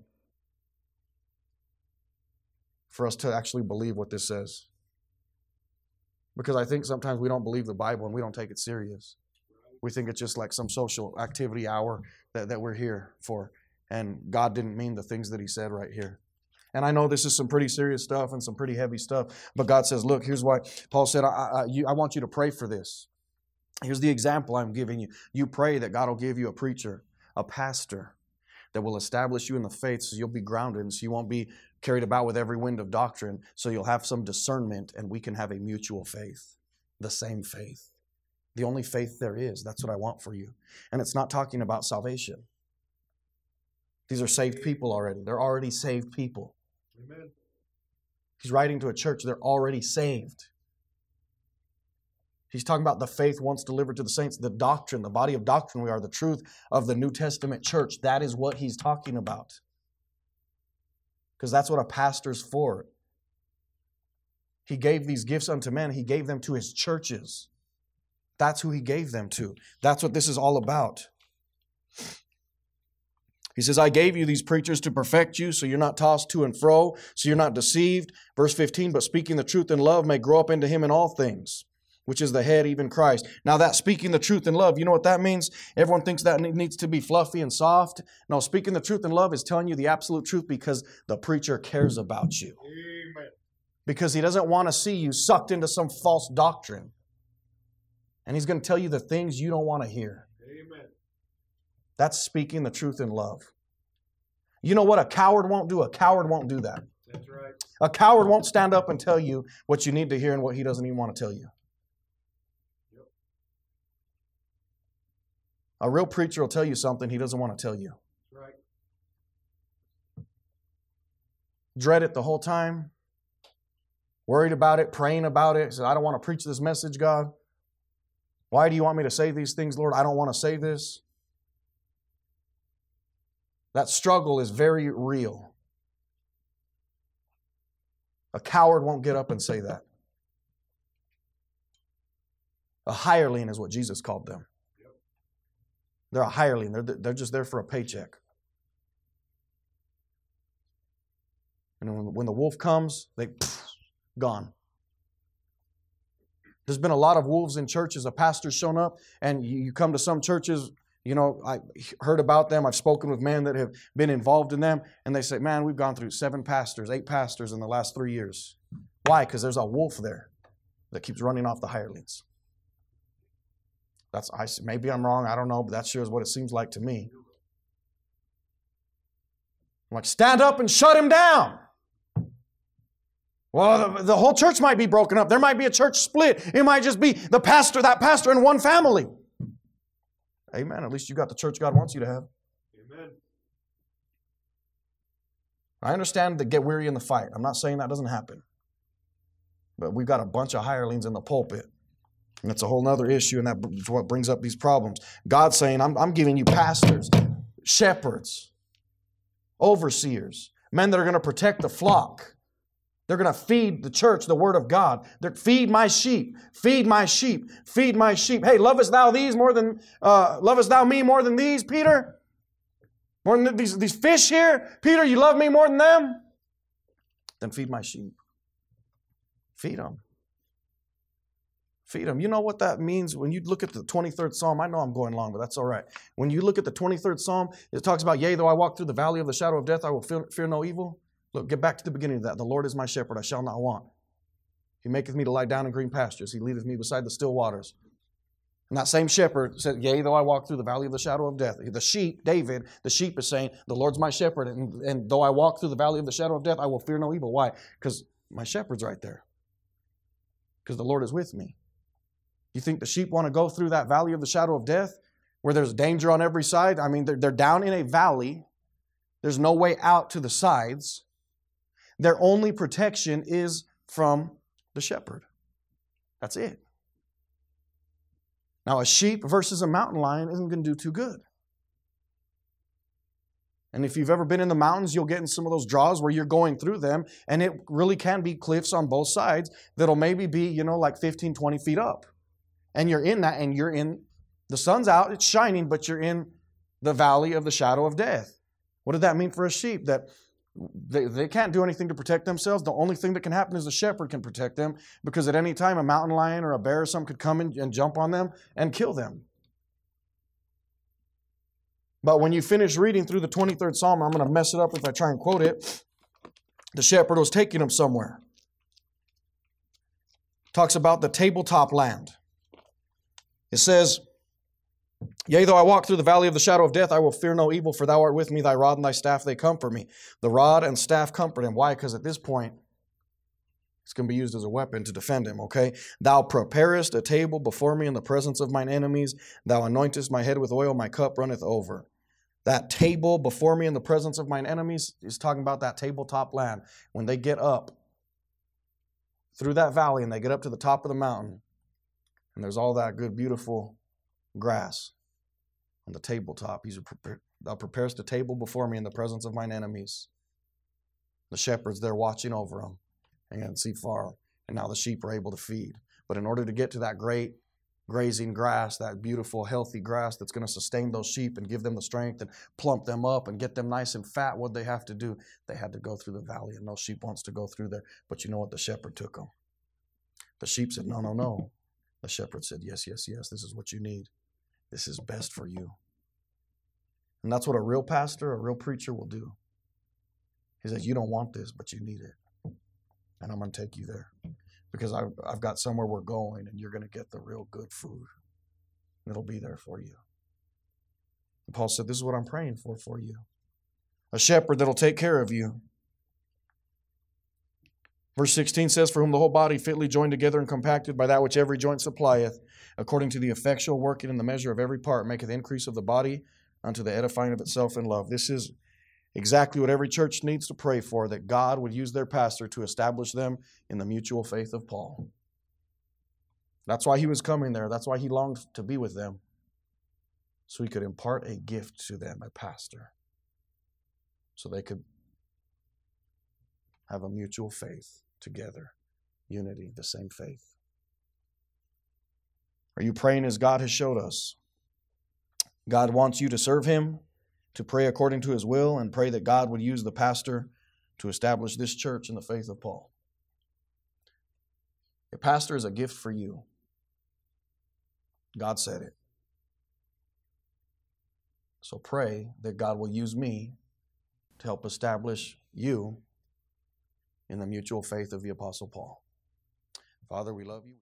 For us to actually believe what this says. Because I think sometimes we don't believe the Bible and we don't take it serious. We think it's just like some social activity hour that, that we're here for. And God didn't mean the things that He said right here. And I know this is some pretty serious stuff and some pretty heavy stuff. But God says, look, here's why. Paul said, I, I, you, I want you to pray for this. Here's the example I'm giving you. You pray that God will give you a preacher, a pastor, that will establish you in the faith so you'll be grounded and so you won't be carried about with every wind of doctrine. So you'll have some discernment and we can have a mutual faith, the same faith. The only faith there is. That's what I want for you. And it's not talking about salvation. These are saved people already. They're already saved people. Amen. He's writing to a church. They're already saved. He's talking about the faith once delivered to the saints, the doctrine, the body of doctrine we are, the truth of the New Testament church. That is what he's talking about. Because that's what a pastor's for. He gave these gifts unto men. He gave them to his churches. That's who he gave them to. That's what this is all about. He says, I gave you these preachers to perfect you so you're not tossed to and fro, so you're not deceived. Verse fifteen, but speaking the truth in love may grow up into him in all things, which is the head, even Christ. Now that speaking the truth in love, you know what that means? Everyone thinks that needs to be fluffy and soft. No, speaking the truth in love is telling you the absolute truth because the preacher cares about you. Amen. Because he doesn't want to see you sucked into some false doctrine. And he's going to tell you the things you don't want to hear. Amen. That's speaking the truth in love. You know what a coward won't do? A coward won't do that. That's right. A coward won't stand up and tell you what you need to hear and what he doesn't even want to tell you. Yep. A real preacher will tell you something he doesn't want to tell you. That's right. Dread it the whole time. Worried about it, praying about it. Said, I don't want to preach this message, God. Why do you want me to say these things, Lord? I don't want to say this. That struggle is very real. A coward won't get up and say that. A hireling is what Jesus called them. They're a hireling. They're, they're just there for a paycheck. And when, when the wolf comes, they, pff, gone. There's been a lot of wolves in churches. A pastor's shown up, and you, you come to some churches, you know, I heard about them. I've spoken with men that have been involved in them, and they say, man, we've gone through seven pastors, eight pastors in the last three years. Why? Because there's a wolf there that keeps running off the hirelings. That's I, maybe I'm wrong. I don't know, but that sure is what it seems like to me. I'm like, stand up and shut him down. Well, the, the whole church might be broken up. There might be a church split. It might just be the pastor, that pastor, and one family. Amen. At least you got the church God wants you to have. Amen. I understand to get weary in the fight. I'm not saying that doesn't happen. But we've got a bunch of hirelings in the pulpit. And it's a whole other issue, and that's what brings up these problems. God's saying, I'm, I'm giving you pastors, shepherds, overseers, men that are going to protect the flock. They're going to feed the church the word of God. They're, feed my sheep, feed my sheep, feed my sheep. Hey, lovest thou these more than, uh, lovest thou me more than these, Peter? More than these, these fish here? Peter, you love me more than them? Then feed my sheep. Feed them. Feed them. You know what that means when you look at the twenty-third Psalm? I know I'm going long, but that's all right. When you look at the twenty-third Psalm, it talks about, yea, though I walk through the valley of the shadow of death, I will fear, fear no evil. Look, get back to the beginning of that. The Lord is my shepherd, I shall not want. He maketh me to lie down in green pastures. He leadeth me beside the still waters. And that same shepherd said, yea, though I walk through the valley of the shadow of death. The sheep, David, the sheep is saying, the Lord's my shepherd, and, and though I walk through the valley of the shadow of death, I will fear no evil. Why? Because my shepherd's right there. Because the Lord is with me. You think the sheep want to go through that valley of the shadow of death where there's danger on every side? I mean, they're, they're down in a valley. There's no way out to the sides. Their only protection is from the shepherd. That's it. Now, a sheep versus a mountain lion isn't going to do too good. And if you've ever been in the mountains, you'll get in some of those draws where you're going through them, and it really can be cliffs on both sides that'll maybe be, you know, like fifteen, twenty feet up. And you're in that, and you're in, the sun's out, it's shining, but you're in the valley of the shadow of death. What did that mean for a sheep? That they, they can't do anything to protect themselves. The only thing that can happen is the shepherd can protect them, because at any time a mountain lion or a bear or something could come in and jump on them and kill them. But when you finish reading through the twenty-third Psalm, I'm going to mess it up if I try and quote it. The shepherd was taking them somewhere. Talks about the tabletop land. It says, yea, though I walk through the valley of the shadow of death, I will fear no evil, for thou art with me, thy rod and thy staff, they comfort me. The rod and staff comfort him. Why? Because at this point, it's going to be used as a weapon to defend him, okay? Thou preparest a table before me in the presence of mine enemies. Thou anointest my head with oil, my cup runneth over. That table before me in the presence of mine enemies is talking about that tabletop land. When they get up through that valley and they get up to the top of the mountain, and there's all that good, beautiful grass on the tabletop. He's a, thou preparest a table before me in the presence of mine enemies. The shepherd's there watching over them. And you can see far. And now the sheep are able to feed. But in order to get to that great grazing grass, that beautiful, healthy grass that's going to sustain those sheep and give them the strength and plump them up and get them nice and fat, what they have to do? They had to go through the valley, and no sheep wants to go through there. But you know what? The shepherd took them. The sheep said, no, no, no. The shepherd said, yes, yes, yes, this is what you need. This is best for you. And that's what a real pastor, a real preacher will do. He says, you don't want this, but you need it. And I'm going to take you there. Because I've, I've got somewhere we're going, and you're going to get the real good food. It'll be there for you. And Paul said, this is what I'm praying for for you. A shepherd that'll take care of you. Verse sixteen says, for whom the whole body fitly joined together and compacted by that which every joint supplieth, according to the effectual working in the measure of every part, maketh increase of the body unto the edifying of itself in love. This is exactly what every church needs to pray for, that God would use their pastor to establish them in the mutual faith of Paul. That's why he was coming there. That's why he longed to be with them, so he could impart a gift to them, a pastor, so they could have a mutual faith together, unity, the same faith. Are you praying as God has showed us? God wants you to serve him, to pray according to his will, and pray that God would use the pastor to establish this church in the faith of Paul. A pastor is a gift for you. God said it. So pray that God will use me to help establish you in the mutual faith of the Apostle Paul. Father, we love you.